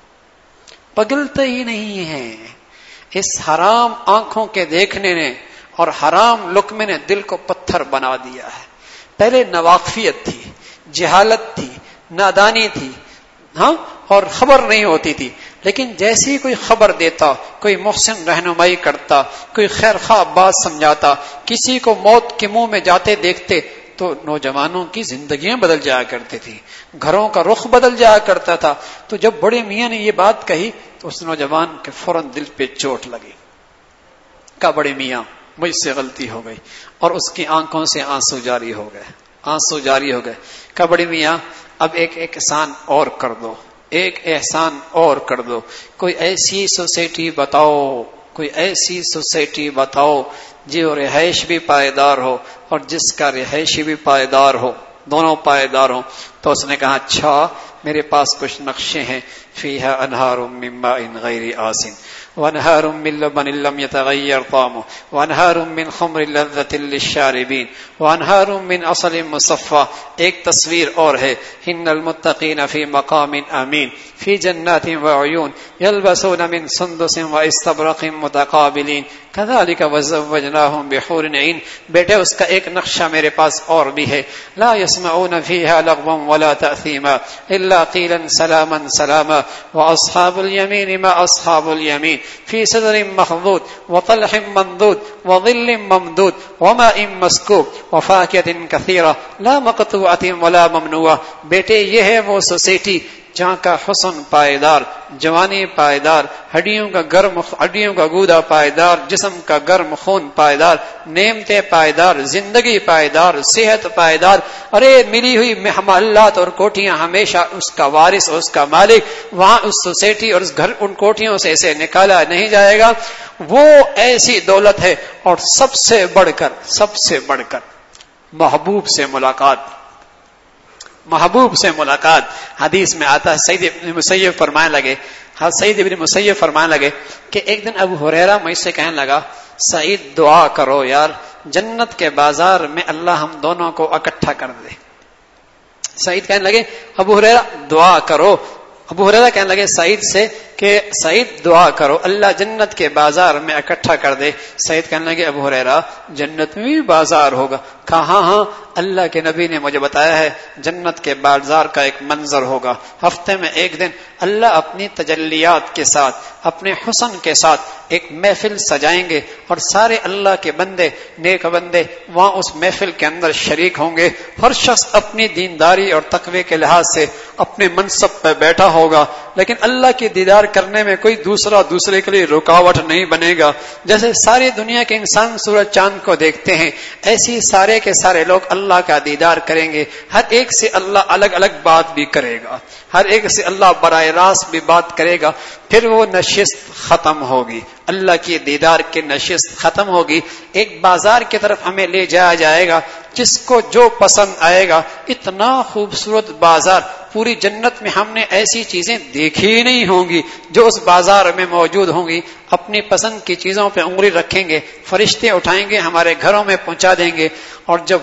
پگھلتا ہی نہیں ہے. اس حرام آنکھوں کے دیکھنے نے اور حرام لقمے نے دل کو پتھر بنا دیا ہے. پہلے ناواقفیت تھی، جہالت تھی، نادانی تھی، ہاں، اور خبر نہیں ہوتی تھی. لیکن جیسی کوئی خبر دیتا، کوئی محسن رہنمائی کرتا، کوئی خیر خواہ بات سمجھاتا، کسی کو موت کے منہ میں جاتے دیکھتے تو نوجوانوں کی زندگیاں بدل جایا کرتی تھی، گھروں کا رخ بدل جایا کرتا تھا. تو جب بڑے میاں نے یہ بات کہی تو اس نوجوان کے فوراً دل پہ چوٹ لگی. کہا بڑے میاں مجھ سے غلطی ہو گئی، اور اس کی آنکھوں سے آنسو جاری ہو گئے، آنسو جاری ہو گئے. کہا بڑے میاں اب ایک احسان اور کر دو، ایک احسان اور کر دو. کوئی ایسی سوسائٹی بتاؤ، کوئی ایسی سوسائٹی بتاؤ جو رہائش بھی پائیدار ہو اور جس کا رہائشی بھی پائیدار ہو، دونوں پائیدار ہوں. تو اس نے کہا اچھا میرے پاس کچھ نقشے ہیں. فیہا انہار من ماء غیر آسن وانہار من لبن لم یتغیر طعمه وانہار من خمر لذۃ للشاربین وانہار من عسل مصفى. ایک تصویر اور ہے، ان المتقین فی مقام امین فی جنات وعیون یلبسون من سندس واستبرق متقابلین کذالک وزوجناہم بحور عین. بیٹے اس کا ایک نقشہ میرے پاس اور بھی ہے. لا يسمعون فيها لغوا ولا تأثیما الا قیلا سلاما سلاما واصحاب الیمین ما اصحاب الیمین فی صدر مخضود وطلح ممدود وظل ممدود وماء مسکوب وفاکہۃ کثیرہ لا مقطوعۃ ولا ممنوعہ. بیٹے یہ ہے وہ سوسائٹی جہاں کا حسن پائیدار، جوانی پائیدار، ہڈیوں کا گودا پائیدار، جسم کا گرم خون پائیدار، نعمتیں پائیدار، زندگی پائیدار، صحت پائیدار. ارے ملی ہوئی محلات اور کوٹھیاں ہمیشہ اس کا وارث اور اس کا مالک. وہاں اس سوسائٹی اور اس گھر ان کوٹھیوں سے اسے نکالا نہیں جائے گا. وہ ایسی دولت ہے. اور سب سے بڑھ کر محبوب سے ملاقات، محبوب سے ملاقات. حدیث میں آتا ہے سعید ابن مسیب فرمانے لگے کہ ایک دن ابو ہریرہ مجھ سے کہنے لگا سعید دعا کرو یار جنت کے بازار میں اللہ ہم دونوں کو اکٹھا کر دے. سعید کہنے لگے ابو ہریرہ دعا کرو. ابو ہریرہ کہنے لگے سعید سے کہ سعید دعا کرو اللہ جنت کے بازار میں اکٹھا کر دے. سعید کہنے لگے ابو ہریرہ جنت میں بھی بازار ہوگا؟ کہا ہاں اللہ کے نبی نے مجھے بتایا ہے جنت کے بازار کا ایک منظر ہوگا. ہفتے میں ایک دن اللہ اپنی تجلیات کے ساتھ، اپنے حسن کے ساتھ ایک محفل سجائیں گے اور سارے اللہ کے بندے، نیک بندے وہاں اس محفل کے اندر شریک ہوں گے. ہر شخص اپنی دینداری اور تقوی کے لحاظ سے اپنے منصب پہ بیٹھا ہوگا، لیکن اللہ کی دیدار کرنے میں کوئی دوسرے کے لیے رکاوٹ نہیں بنے گا. جیسے ساری دنیا کے انسان سورج چاند کو دیکھتے ہیں، ایسی سارے کے سارے لوگ اللہ کا دیدار کریں گے. ہر ایک سے اللہ الگ الگ بات بھی کرے گا، ہر ایک سے اللہ براہ راست بھی بات کرے گا. پھر وہ نشست ختم ہوگی، اللہ کی دیدار کی نشست ختم ہوگی. ایک بازار کی طرف ہمیں لے جایا جائے گا، جس کو جو پسند آئے گا. اتنا خوبصورت بازار، پوری جنت میں ہم نے ایسی چیزیں دیکھی ہی نہیں ہوں گی جو اس بازار میں موجود ہوں گی. اپنی پسند کی چیزوں پہ انگلی رکھیں گے، فرشتے اٹھائیں گے، ہمارے گھروں میں پہنچا دیں گے. اور جب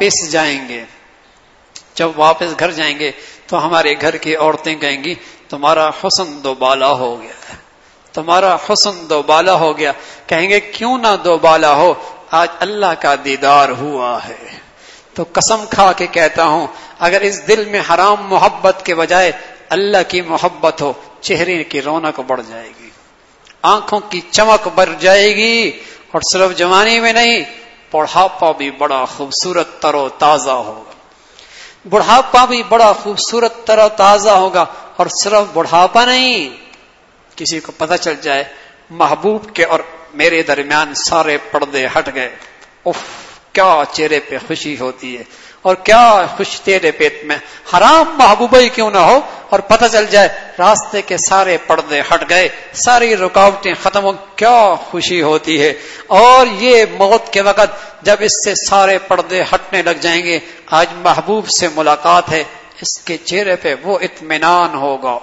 واپس گھر جائیں گے تو ہمارے گھر کی عورتیں کہیں گی تمہارا حسن دوبالا ہو گیا ہے، تمہارا حسن دوبالا ہو گیا. کہیں گے کیوں نہ دوبالا ہو، آج اللہ کا دیدار ہوا ہے. تو قسم کھا کے کہتا ہوں اگر اس دل میں حرام محبت کے بجائے اللہ کی محبت ہو، چہرے کی رونق بڑھ جائے گی، آنکھوں کی چمک بڑھ جائے گی. اور صرف جوانی میں نہیں، بڑھاپا بھی بڑا خوبصورت تر و تازہ ہوگا. بڑھاپا بھی بڑا خوبصورت تر و تازہ ہوگا. اور صرف بڑھاپا نہیں، کسی کو پتہ چل جائے محبوب کے اور میرے درمیان سارے پردے ہٹ گئے، اف کیا چہرے پہ خوشی ہوتی ہے، اور کیا خوش تیرے پیٹ میں حرام محبوبہ ہی کیوں نہ ہو. اور پتہ چل جائے راستے کے سارے پردے ہٹ گئے، ساری رکاوٹیں ختم ہو، کیا خوشی ہوتی ہے. اور یہ موت کے وقت جب اس سے سارے پردے ہٹنے لگ جائیں گے، آج محبوب سے ملاقات ہے، اس کے چہرے پہ وہ اطمینان ہوگا.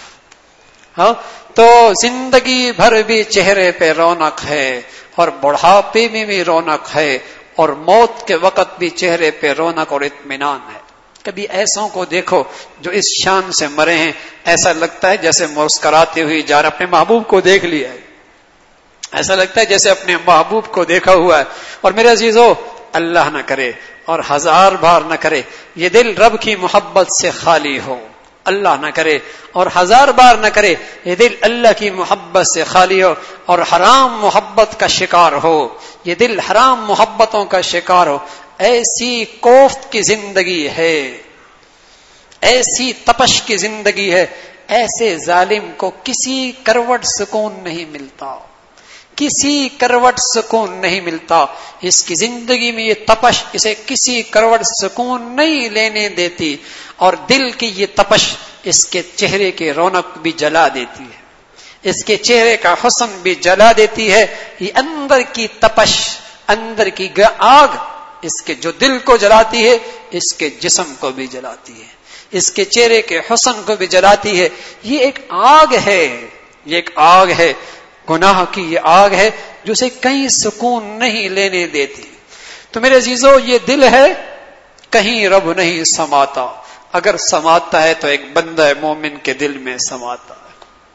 ہاں تو زندگی بھر بھی چہرے پہ رونق ہے اور بڑھاپے میں بھی رونق ہے اور موت کے وقت بھی چہرے پہ رونق اور اطمینان ہے. کبھی ایسوں کو دیکھو جو اس شان سے مرے ہیں، ایسا لگتا ہے جیسے مسکراتے ہوئے جا رہے، اپنے محبوب کو دیکھ لیا ہے، ایسا لگتا ہے جیسے اپنے محبوب کو دیکھا ہوا ہے. اور میرے عزیزو، اللہ نہ کرے اور ہزار بار نہ کرے یہ دل رب کی محبت سے خالی ہو، اللہ نہ کرے اور ہزار بار نہ کرے یہ دل اللہ کی محبت سے خالی ہو اور حرام محبت کا شکار ہو، یہ دل حرام محبتوں کا شکار ہو. ایسی کوفت کی زندگی ہے، ایسی تپش کی زندگی ہے، ایسے ظالم کو کسی کروٹ سکون نہیں ملتا، کسی کروٹ سکون نہیں ملتا. اس کی زندگی میں یہ تپش اسے کسی کروٹ سکون نہیں لینے دیتی، اور دل کی یہ تپش اس کے چہرے کی رونق بھی جلا دیتی ہے، اس کے چہرے کا حسن بھی جلا دیتی ہے. یہ اندر کی تپش، اندر کی آگ اس کے جو دل کو جلاتی ہے اس کے جسم کو بھی جلاتی ہے، اس کے چہرے کے حسن کو بھی جلاتی ہے. یہ ایک آگ ہے، یہ ایک آگ ہے، گناہ کی یہ آگ ہے جو اسے کہیں سکون نہیں لینے دیتی. تو میرے عزیزو، یہ دل ہے، کہیں رب نہیں سماتا، اگر سماتا ہے تو ایک بندہ مومن کے دل میں سماتا ہے.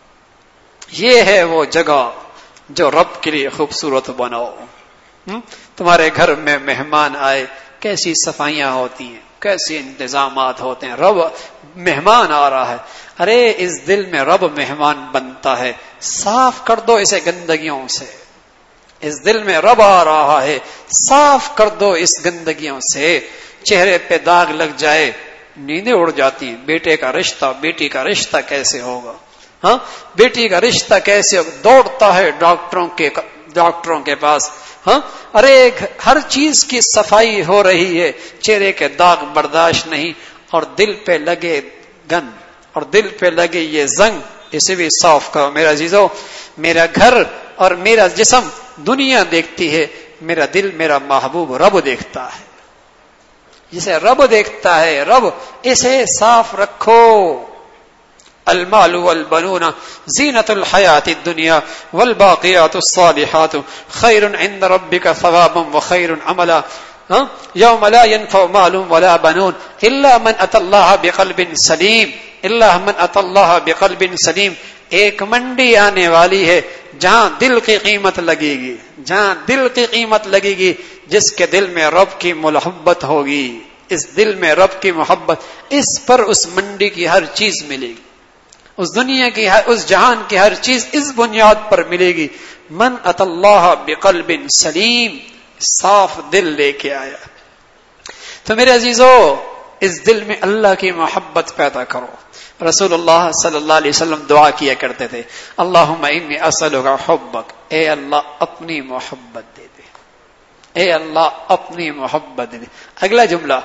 یہ ہے وہ جگہ جو رب کے لیے خوبصورت بناؤ. تمہارے گھر میں مہمان آئے، کیسی صفائیاں ہوتی ہیں، کیسے انتظامات ہوتے ہیں. رب مہمان آ رہا ہے، ارے اس دل میں رب مہمان بنتا ہے، صاف کر دو اسے گندگیوں سے. اس دل میں رب آ رہا ہے، صاف کر دو اس گندگیوں سے. چہرے پہ داغ لگ جائے نیندیں اڑ جاتی ہیں. بیٹے کا رشتہ، بیٹی کا رشتہ کیسے ہوگا؟ ہاں، بیٹی کا رشتہ کیسے ہوگا؟ دوڑتا ہے ڈاکٹروں کے پاس. ہاں، ارے ہر چیز کی صفائی ہو رہی ہے، چہرے کے داغ برداشت نہیں، اور دل پہ لگے گن اور دل پہ لگے یہ زنگ، اسے بھی صاف کرو. میرا عزیزو، میرا گھر اور میرا جسم دنیا دیکھتی ہے، میرا دل میرا محبوب رب دیکھتا ہے. جسے رب دیکھتا ہے، رب، اسے صاف رکھو. المال والبنون زینت الحیات الدنیا والباقیات الصالحات خیر عند ربک ثوابا وخیر عملا. یوم لا ينفع مال ولا بنون الا من اتى الله بقلب سلیم، الا من اتى الله بقلب سلیم. ایک منڈی آنے والی ہے جہاں دل کی قیمت لگے گی، جہاں دل کی قیمت لگے گی، جس کے دل میں رب کی محبت ہوگی. اس دل میں رب کی محبت، اس پر اس منڈی کی ہر چیز ملے گی، اس دنیا کی اس جہان کی ہر چیز اس بنیاد پر ملے گی. من اتى اللہ بقلب سلیم، صاف دل لے کے آیا. تو میرے عزیزو، اس دل میں اللہ کی محبت پیدا کرو. رسول اللہ صلی اللہ علیہ وسلم دعا کیا کرتے تھے، اللہم انی اسألک حبک، اے اللہ اپنی محبت دے دے، اے اللہ اپنی محبت دے دے. اگلا جملہ،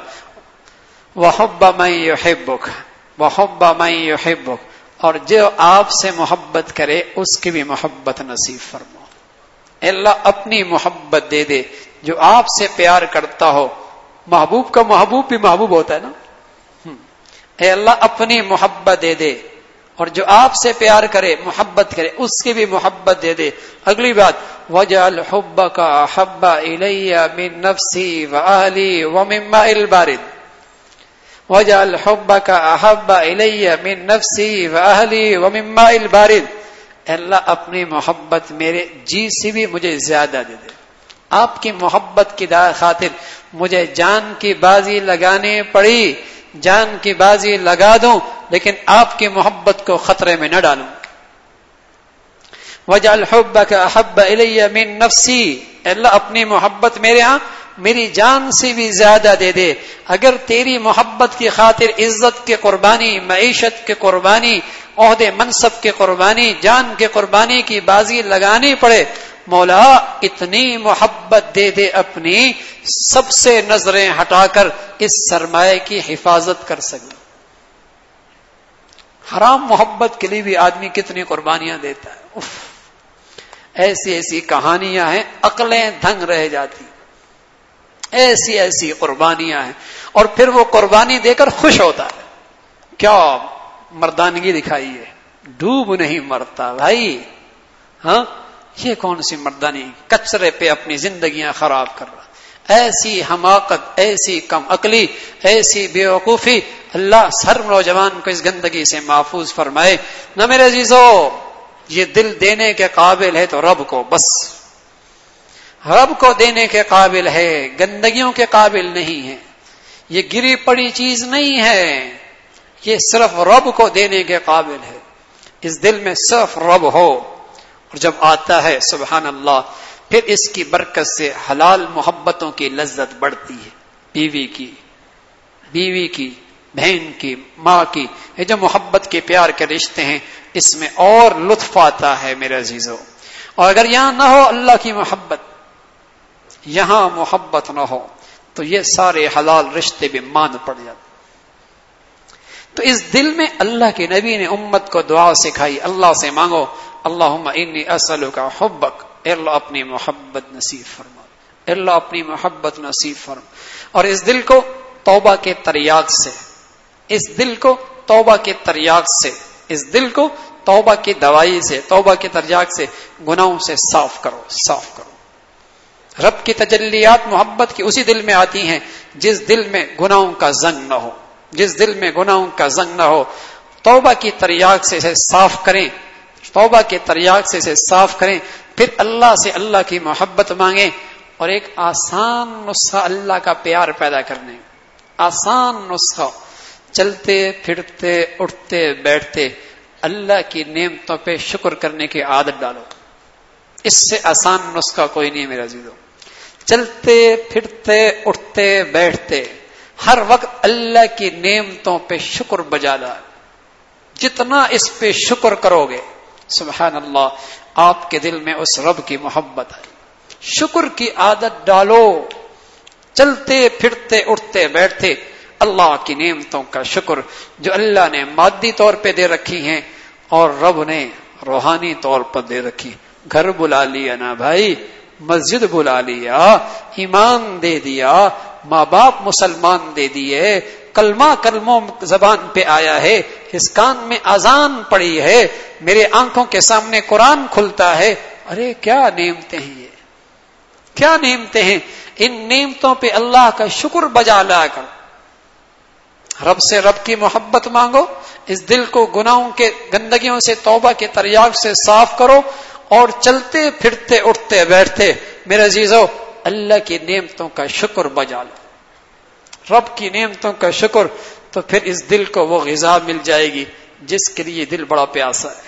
وحب من یحبک، وحب من یحبک، اور جو آپ سے محبت کرے اس کی بھی محبت نصیب فرما. اے اللہ اپنی محبت دے دے. جو آپ سے پیار کرتا ہو، محبوب کا محبوب بھی محبوب ہوتا ہے نا. اے اللہ اپنی محبت دے دے، اور جو آپ سے پیار کرے، محبت کرے، اس کی بھی محبت دے دے. اگلی بات، وَجَعَلْ حُبَّكَ أَحَبَّ إِلَيَّ مِن نَفْسِي وَأَهْلِي وَمِن مَّاءِ الْبَارِدِ. وَجَعَلْ حُبَّكَ أَحَبَّ إِلَيَّ مِن نَفْسِي وَأَهْلِي وَمِن مَّاءِ الْبَارِدِ. اللہ اپنی محبت میرے جی سے بھی مجھے زیادہ دے دے. آپ کی محبت کی خاطر مجھے جان کی بازی لگانے پڑی، جان کی بازی لگا دوں، لیکن آپ کی محبت کو خطرے میں نہ ڈالوں. وَجَعَلْ حُبَّكَ أَحَبَّ إِلَيَّ مِن نَفْسِي، اللہ اپنی محبت میرے ہاں میری جان سے بھی زیادہ دے دے. اگر تیری محبت کی خاطر عزت کی قربانی، معیشت کی قربانی، عہدے منصب کی قربانی، جان کی قربانی کی بازی لگانی پڑے، مولا اتنی محبت دے دے اپنی، سب سے نظریں ہٹا کر اس سرمایہ کی حفاظت کر سکے. حرام محبت کے لیے بھی آدمی کتنی قربانیاں دیتا ہے. ایسی ایسی کہانیاں ہیں، عقلیں دھنگ رہ جاتی. ایسی ایسی قربانیاں ہیں، اور پھر وہ قربانی دے کر خوش ہوتا ہے. کیا مردانگی دکھائی ہے، ڈوب نہیں مرتا بھائی. ہاں یہ کون سی مردانی، کچرے پہ اپنی زندگیاں خراب کر رہا. ایسی حماقت، ایسی کم عقلی، ایسی بے وقوفی، اللہ ہر نوجوان کو اس گندگی سے محفوظ فرمائے. نہ میرے عزیزو یہ دل دینے کے قابل ہے تو رب کو، بس رب کو دینے کے قابل ہے، گندگیوں کے قابل نہیں ہے. یہ گری پڑی چیز نہیں ہے، یہ صرف رب کو دینے کے قابل ہے. اس دل میں صرف رب ہو، اور جب آتا ہے سبحان اللہ پھر اس کی برکت سے حلال محبتوں کی لذت بڑھتی ہے. بیوی کی، بہن کی، ماں کی، یہ جو محبت کے پیار کے رشتے ہیں اس میں اور لطف آتا ہے میرے عزیزو. اور اگر یہاں نہ ہو اللہ کی محبت، یہاں محبت نہ ہو تو یہ سارے حلال رشتے بھی مان پڑ جاتے. تو اس دل میں اللہ کے نبی نے امت کو دعا سکھائی. اللہ سے مانگو اللہم انی اسألک حبک، اے اللہ اپنی محبت نصیب فرما، اے اللہ اپنی محبت نصیب فرما. اور اس دل کو توبہ کے تریاق سے، اس دل کو توبہ کے تریاق سے، اس دل کو توبہ کی دوائی سے، توبہ کے تریاق سے گناہوں سے صاف کرو، صاف کرو. رب کی تجلیات محبت کی اسی دل میں آتی ہیں جس دل میں گناہوں کا زنگ نہ ہو، جس دل میں گناہوں کا زنگ نہ ہو. توبہ کی تریاق سے اسے صاف کریں، توبہ کے تریاق سے اسے صاف کریں، پھر اللہ سے اللہ کی محبت مانگیں. اور ایک آسان نسخہ اللہ کا پیار پیدا کرنے، آسان نسخہ، چلتے پھرتے اٹھتے بیٹھتے اللہ کی نعمتوں پہ شکر کرنے کی عادت ڈالو. اس سے آسان نسخہ کوئی نہیں میرا عزیزو. چلتے پھرتے اٹھتے بیٹھتے ہر وقت اللہ کی نعمتوں پہ شکر بجا لا. جتنا اس پہ شکر کرو گے سبحان اللہ آپ کے دل میں اس رب کی محبت آئے. شکر کی عادت ڈالو، چلتے پھرتے اٹھتے بیٹھتے اللہ کی نعمتوں کا شکر جو اللہ نے مادی طور پہ دے رکھی ہیں اور رب نے روحانی طور پر دے رکھی. گھر بلا لیا نا بھائی، مسجد بلا لیا، ایمان دے دیا، ماں باپ مسلمان دے دیے، کلموں زبان پہ آیا ہے، اس کان میں اذان پڑی ہے، میرے آنکھوں کے سامنے قرآن کھلتا ہے. ارے کیا نعمتیں ہیں یہ، کیا نعمتیں ہیں. ان نعمتوں پہ اللہ کا شکر بجا لا کر رب سے رب کی محبت مانگو. اس دل کو گناہوں کے گندگیوں سے توبہ کے تریاق سے صاف کرو اور چلتے پھرتے اٹھتے بیٹھتے میرے عزیزو اللہ کی نعمتوں کا شکر بجا لو، رب کی نعمتوں کا شکر. تو پھر اس دل کو وہ غذا مل جائے گی جس کے لیے دل بڑا پیاسا ہے،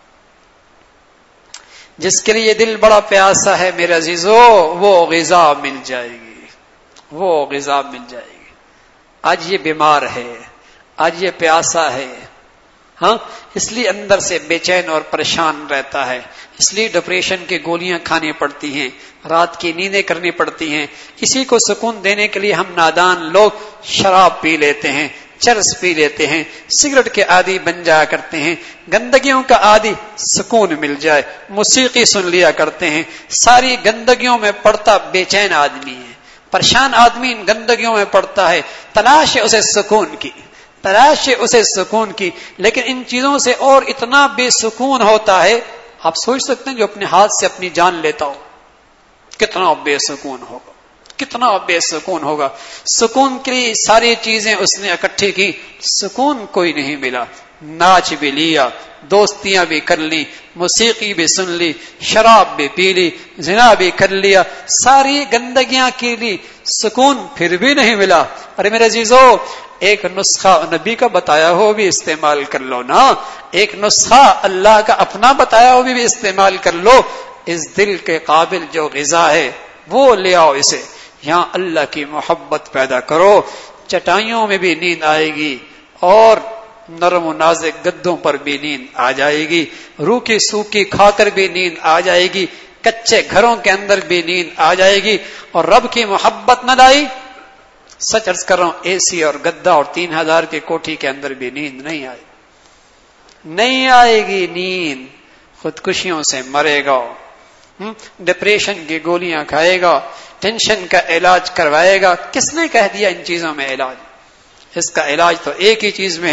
جس کے لیے دل بڑا پیاسا ہے میرے عزیزو، وہ غذا مل جائے گی، وہ غذا مل جائے گی. آج یہ بیمار ہے، آج یہ پیاسا ہے، ہاں اس لیے اندر سے بے چین اور پریشان رہتا ہے، اس لیے ڈپریشن کی گولیاں کھانی پڑتی ہیں، رات کی نیندیں کرنی پڑتی ہیں. اسی کو سکون دینے کے لیے ہم نادان لوگ شراب پی لیتے ہیں، چرس پی لیتے ہیں، سگریٹ کے عادی بن جایا کرتے ہیں، گندگیوں کا عادی. سکون مل جائے موسیقی سن لیا کرتے ہیں. ساری گندگیوں میں پڑتا بے چین آدمی ہے، پریشان آدمی ان گندگیوں میں پڑتا ہے. تلاش ہے اسے سکون کی، تلاش ہے اسے سکون کی، لیکن ان چیزوں سے اور اتنا بے سکون ہوتا ہے. آپ سوچ سکتے ہیں جو اپنے ہاتھ سے اپنی جان لیتا ہو کتنا بے سکون ہوگا، کتنا بے سکون ہوگا. سکون کے لیے ساری چیزیں اس نے اکٹھی کی، سکون کوئی نہیں ملا. ناچ بھی لیا، دوستیاں بھی کر لی، موسیقی بھی سن لی، شراب بھی پی لی، زنا بھی کر لیا، ساری گندگیاں کی لی، سکون پھر بھی نہیں ملا. ارے میرے عزیزو ایک نسخہ نبی کا بتایا ہو بھی استعمال کر لو نا، ایک نسخہ اللہ کا اپنا بتایا ہو بھی استعمال کر لو. اس دل کے قابل جو غذا ہے وہ لے آؤ اسے. یہاں اللہ کی محبت پیدا کرو، چٹائیوں میں بھی نیند آئے گی اور نرم و نازک گدوں پر بھی نیند آ جائے گی، روکھی سوکھی کھا کر بھی نیند آ جائے گی، کچے گھروں کے اندر بھی نیند آ جائے گی. اور رب کی محبت نہ لائی، سچ عرض کر رہا ہوں اے سی اور گدا اور 3000 کی کوٹھی کے اندر بھی نیند نہیں آئے، نہیں آئے گی نیند. خودکشیوں سے مرے گا، ڈپریشن کی گولیاں کھائے گا، ٹینشن کا علاج کروائے گا. کس نے کہہ دیا ان چیزوں میں علاج؟ اس کا علاج تو ایک ہی چیز میں ہے،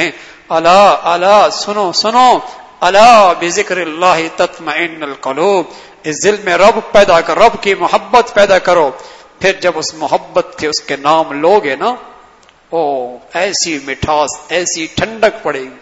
الا الا سنو سنو الا بذکر اللہ تطمئن القلوب، اس دل میں رب پیدا کر، رب کی محبت پیدا کرو. پھر جب اس محبت کے اس کے نام لوگے نا، او ایسی مٹھاس، ایسی ٹھنڈک پڑے گی.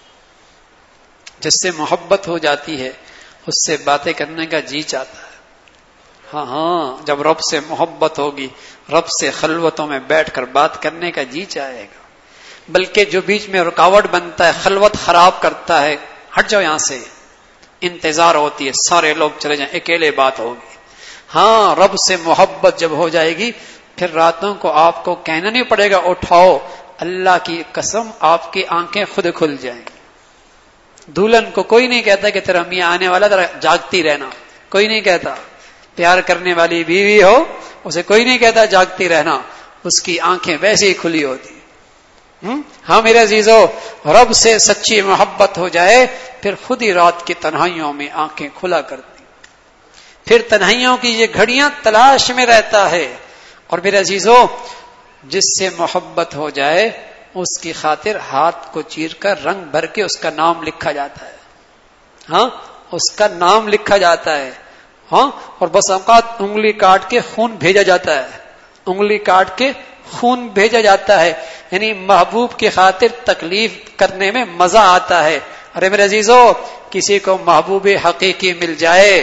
جس سے محبت ہو جاتی ہے اس سے باتیں کرنے کا جی چاہتا ہے. ہاں ہاں، جب رب سے محبت ہوگی، رب سے خلوتوں میں بیٹھ کر بات کرنے کا جی چاہے گا. بلکہ جو بیچ میں رکاوٹ بنتا ہے، خلوت خراب کرتا ہے، ہٹ جاؤ یہاں سے. انتظار ہوتی ہے سارے لوگ چلے جائیں، اکیلے بات ہوگی. ہاں، رب سے محبت جب ہو جائے گی پھر راتوں کو آپ کو کہنا نہیں پڑے گا اٹھاؤ. اللہ کی قسم آپ کی آنکھیں خود کھل جائیں گی. دلہن کو کوئی نہیں کہتا کہ تیرا میاں آنے والا، ذرا جاگتی رہنا، کوئی نہیں کہتا. پیار کرنے والی بیوی ہو اسے کوئی نہیں کہتا جاگتی رہنا، اس کی آنکھیں ویسے ہی کھلی ہوتی. ہاں میرے عزیزو، رب سے سچی محبت ہو جائے پھر خود ہی رات کی تنہائیوں میں آنکھیں کھلا کرتی، پھر تنہائیوں کی یہ گھڑیاں تلاش میں رہتا ہے. اور میرے عزیزو، جس سے محبت ہو جائے اس کی خاطر ہاتھ کو چیر کر رنگ بھر کے اس کا نام لکھا جاتا ہے. ہاں، اس کا نام لکھا جاتا ہے. ہاں، اور بس اوقات انگلی کاٹ کے خون بھیجا جاتا ہے، انگلی کاٹ کے خون بھیجا جاتا ہے. یعنی محبوب کی خاطر تکلیف کرنے میں مزہ آتا ہے. ارے میرے عزیزو، کسی کو محبوب حقیقی مل جائے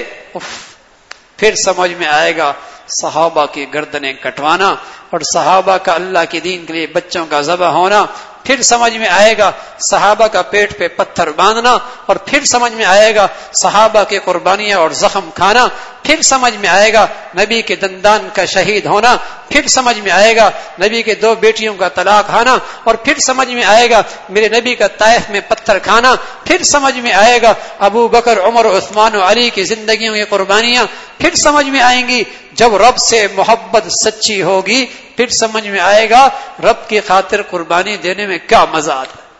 پھر سمجھ میں آئے گا صحابہ کی گردنیں کٹوانا اور صحابہ کا اللہ کے دین کے لیے بچوں کا ذبح ہونا. پھر سمجھ میں آئے گا صحابہ کا پیٹ پہ پتھر باندھنا، اور پھر سمجھ میں آئے گا صحابہ کی قربانیاں اور زخم کھانا. پھر سمجھ میں آئے گا نبی کے دندان کا شہید ہونا. پھر سمجھ میں آئے گا نبی کے 2 بیٹیوں کا طلاق کھانا. اور پھر سمجھ میں آئے گا میرے نبی کا طائف میں پتھر کھانا. پھر سمجھ میں آئے گا ابو بکر، عمر، عثمان و علی کی زندگیوں کی قربانیاں. پھر سمجھ میں آئیں گی جب رب سے محبت سچی ہوگی. پھر سمجھ میں آئے گا رب کی خاطر قربانی دینے میں کیا مزہ آتا ہے.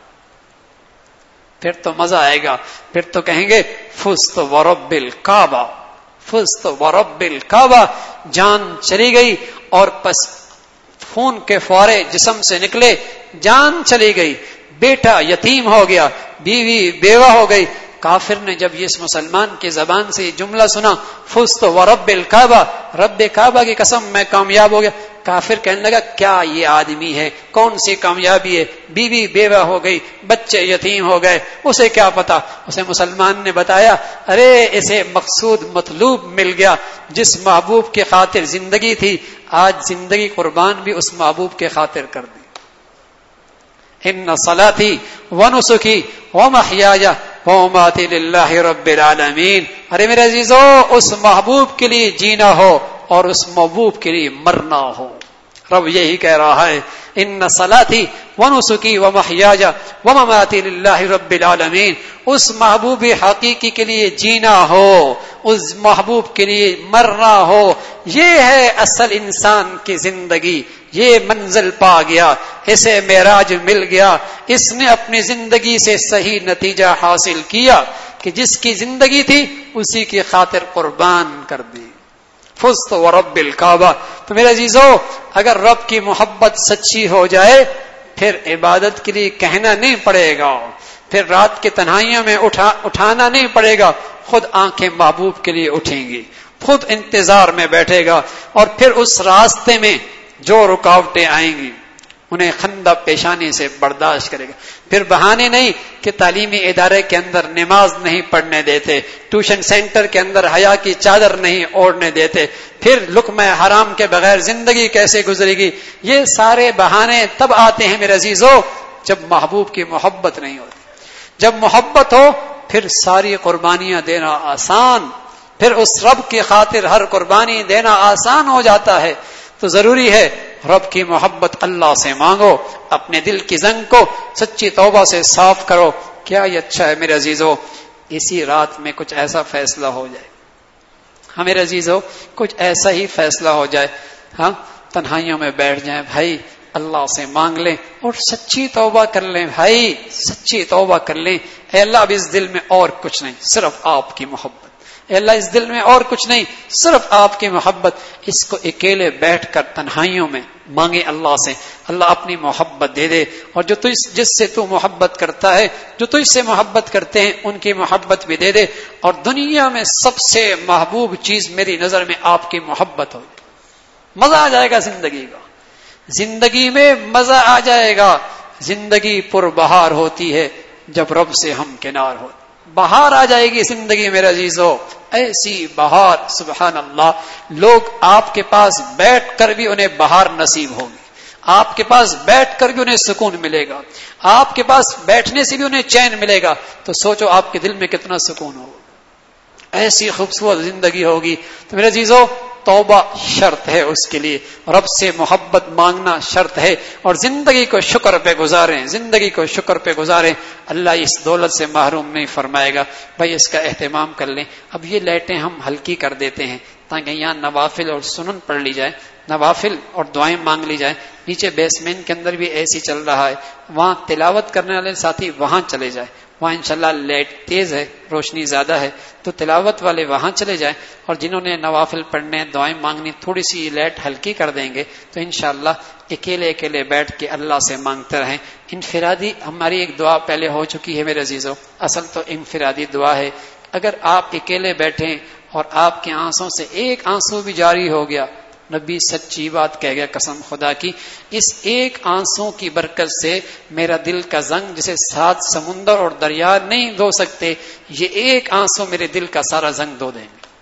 پھر تو مزہ آئے گا. پھر تو کہیں گے فزت ورب الکعبہ، فزت ورب الکعبہ. جان چلی گئی اور پس خون کے فوارے جسم سے نکلے، جان چلی گئی. بیٹا یتیم ہو گیا، بیوی بیوہ ہو گئی. کافر نے جب یہ اس مسلمان کی زبان سے یہ جملہ سنا، فزت ورب الکعبہ، رب کعبہ کی قسم میں کامیاب ہو گیا. کافر کہنے لگا کیا یہ آدمی ہے، کون سی کامیابی ہے، بیوی بیوہ ہو گئی، بچے یتیم ہو گئے، اسے کیا پتا. اسے مسلمان نے بتایا ارے اسے مقصود مطلوب مل گیا. جس محبوب کی خاطر زندگی تھی آج زندگی قربان بھی اس محبوب کے خاطر کر دی. ان صلاتی ونسکی ومحیاي ومماتی للہ رب العالمین. ارے میرے عزیزو، اس محبوب کے لیے جینا ہو اور اس محبوب کے لیے مرنا ہو. رب یہی کہہ رہا ہے ان صلاتی ونسکی ومحیاي ومماتی للہ رب العالمین. اس محبوب حقیقی کے لیے جینا ہو، اس محبوب کے لیے مرنا ہو. یہ ہے اصل انسان کی زندگی. یہ منزل پا گیا، اسے معراج مل گیا. اس نے اپنی زندگی سے صحیح نتیجہ حاصل کیا کہ جس کی زندگی تھی اسی کی خاطر قربان کر دی. فزت ورب الکعبہ. تو میرے عزیزو، اگر رب کی محبت سچی ہو جائے پھر عبادت کے لیے کہنا نہیں پڑے گا، پھر رات کی تنہائیوں میں اٹھانا نہیں پڑے گا. خود آنکھیں محبوب کے لیے اٹھیں گی، خود انتظار میں بیٹھے گا. اور پھر اس راستے میں جو رکاوٹیں آئیں گی انہیں خندہ پیشانی سے برداشت کرے گا. پھر بہانے نہیں کہ تعلیمی ادارے کے اندر نماز نہیں پڑھنے دیتے، ٹیوشن سینٹر کے اندر حیا کی چادر نہیں اوڑھنے دیتے، پھر لقمہ حرام کے بغیر زندگی کیسے گزرے گی. یہ سارے بہانے تب آتے ہیں میرے عزیزو جب محبوب کی محبت نہیں ہوتی. جب محبت ہو پھر ساری قربانیاں دینا آسان، پھر اس رب کی خاطر ہر قربانی دینا آسان ہو جاتا ہے. تو ضروری ہے رب کی محبت اللہ سے مانگو، اپنے دل کی زنگ کو سچی توبہ سے صاف کرو. کیا یہ اچھا ہے میرے عزیزو اسی رات میں کچھ ایسا فیصلہ ہو جائے. ہاں میرے عزیزو، کچھ ایسا ہی فیصلہ ہو جائے. ہاں، تنہائیوں میں بیٹھ جائیں بھائی، اللہ سے مانگ لیں اور سچی توبہ کر لیں. بھائی سچی توبہ کر لیں، اے اللہ اب اس دل میں اور کچھ نہیں، صرف آپ کی محبت، اے اللہ اس دل میں اور کچھ نہیں، صرف آپ کی محبت، اس کو اکیلے بیٹھ کر تنہائیوں میں مانگے اللہ سے، اللہ اپنی محبت دے دے، اور جو جس سے تو محبت کرتا ہے، جو تجھ سے محبت کرتے ہیں ان کی محبت بھی دے دے، اور دنیا میں سب سے محبوب چیز میری نظر میں آپ کی محبت ہو، مزہ آ جائے گا زندگی کا، زندگی میں مزہ آ جائے گا، زندگی پر بہار ہوتی ہے جب رب سے ہم کنار ہو، بہار آ جائے گی زندگی میرے عزیزو، ایسی بہار سبحان اللہ، لوگ آپ کے پاس بیٹھ کر بھی انہیں بہار نصیب ہوگی، آپ کے پاس بیٹھ کر بھی انہیں سکون ملے گا، آپ کے پاس بیٹھنے سے بھی انہیں چین ملے گا، تو سوچو آپ کے دل میں کتنا سکون ہوگا، ایسی خوبصورت زندگی ہوگی۔ تو میرے عزیزو توبہ شرط ہے اس کے لیے، رب سے محبت مانگنا شرط ہے، اور زندگی کو شکر پہ گزاریں، زندگی کو شکر پہ گزاریں، اللہ اس دولت سے محروم نہیں فرمائے گا۔ بھائی اس کا اہتمام کر لیں۔ اب یہ لائٹیں ہم ہلکی کر دیتے ہیں تاکہ یہاں نوافل اور سنن پڑھ لی جائے، نوافل اور دعائیں مانگ لی جائیں، نیچے بیسمنٹ کے اندر بھی ایسی چل رہا ہے، وہاں تلاوت کرنے والے ساتھی وہاں چلے جائیں، وہاں انشاءاللہ لائٹ تیز ہے، روشنی زیادہ ہے، تو تلاوت والے وہاں چلے جائیں، اور جنہوں نے نوافل پڑھنے دعائیں مانگنی تھوڑی سی لائٹ ہلکی کر دیں گے تو انشاءاللہ اکیلے اکیلے بیٹھ کے اللہ سے مانگتے رہیں۔ انفرادی ہماری ایک دعا پہلے ہو چکی ہے میرے عزیزو، اصل تو انفرادی دعا ہے، اگر آپ اکیلے بیٹھیں اور آپ کے آنسوں سے ایک آنسو بھی جاری ہو گیا، نبی سچی بات کہہ گیا قسم خدا کی، اس ایک آنسو کی برکت سے میرا دل کا زنگ جسے 7 سمندر اور دریا نہیں دھو سکتے، یہ ایک آنسو میرے دل کا سارا زنگ دھو دیں گے۔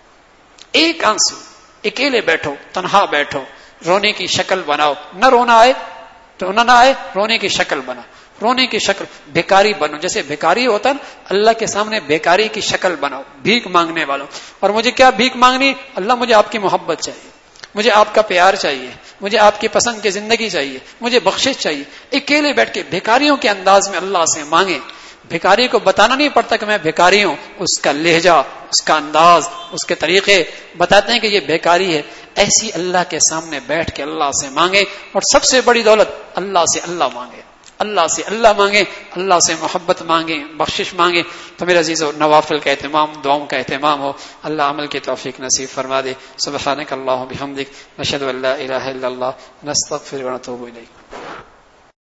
ایک آنسو، اکیلے بیٹھو، تنہا بیٹھو، رونے کی شکل بناؤ، نہ رونا آئے تو نہ آئے، رونے کی شکل بناؤ، رونے کی شکل، بھیکاری بنو، جیسے بھیکاری ہوتا ہے اللہ کے سامنے بھیکاری کی شکل بناؤ، بھیک مانگنے والوں۔ اور مجھے کیا بھیک مانگنی؟ اللہ مجھے آپ کی محبت چاہیے، مجھے آپ کا پیار چاہیے، مجھے آپ کی پسند کی زندگی چاہیے، مجھے بخشش چاہیے۔ اکیلے بیٹھ کے بھیکاریوں کے انداز میں اللہ سے مانگیں۔ بھیکاری کو بتانا نہیں پڑتا کہ میں بھیکاری ہوں، اس کا لہجہ، اس کا انداز، اس کے طریقے بتاتے ہیں کہ یہ بھیکاری ہے۔ ایسی اللہ کے سامنے بیٹھ کے اللہ سے مانگے، اور سب سے بڑی دولت اللہ سے اللہ مانگے، اللہ سے اللہ مانگے، اللہ سے محبت مانگے، بخشش مانگے۔ تو میرے عزیزو نوافل کا اہتمام، دعاؤں کا اہتمام ہو، اللہ عمل کی توفیق نصیب فرما دے۔ سبحانک اللہم بحمدک، نشہد ان لا الہ الا اللہ، نستغفرک ونتوب الیک۔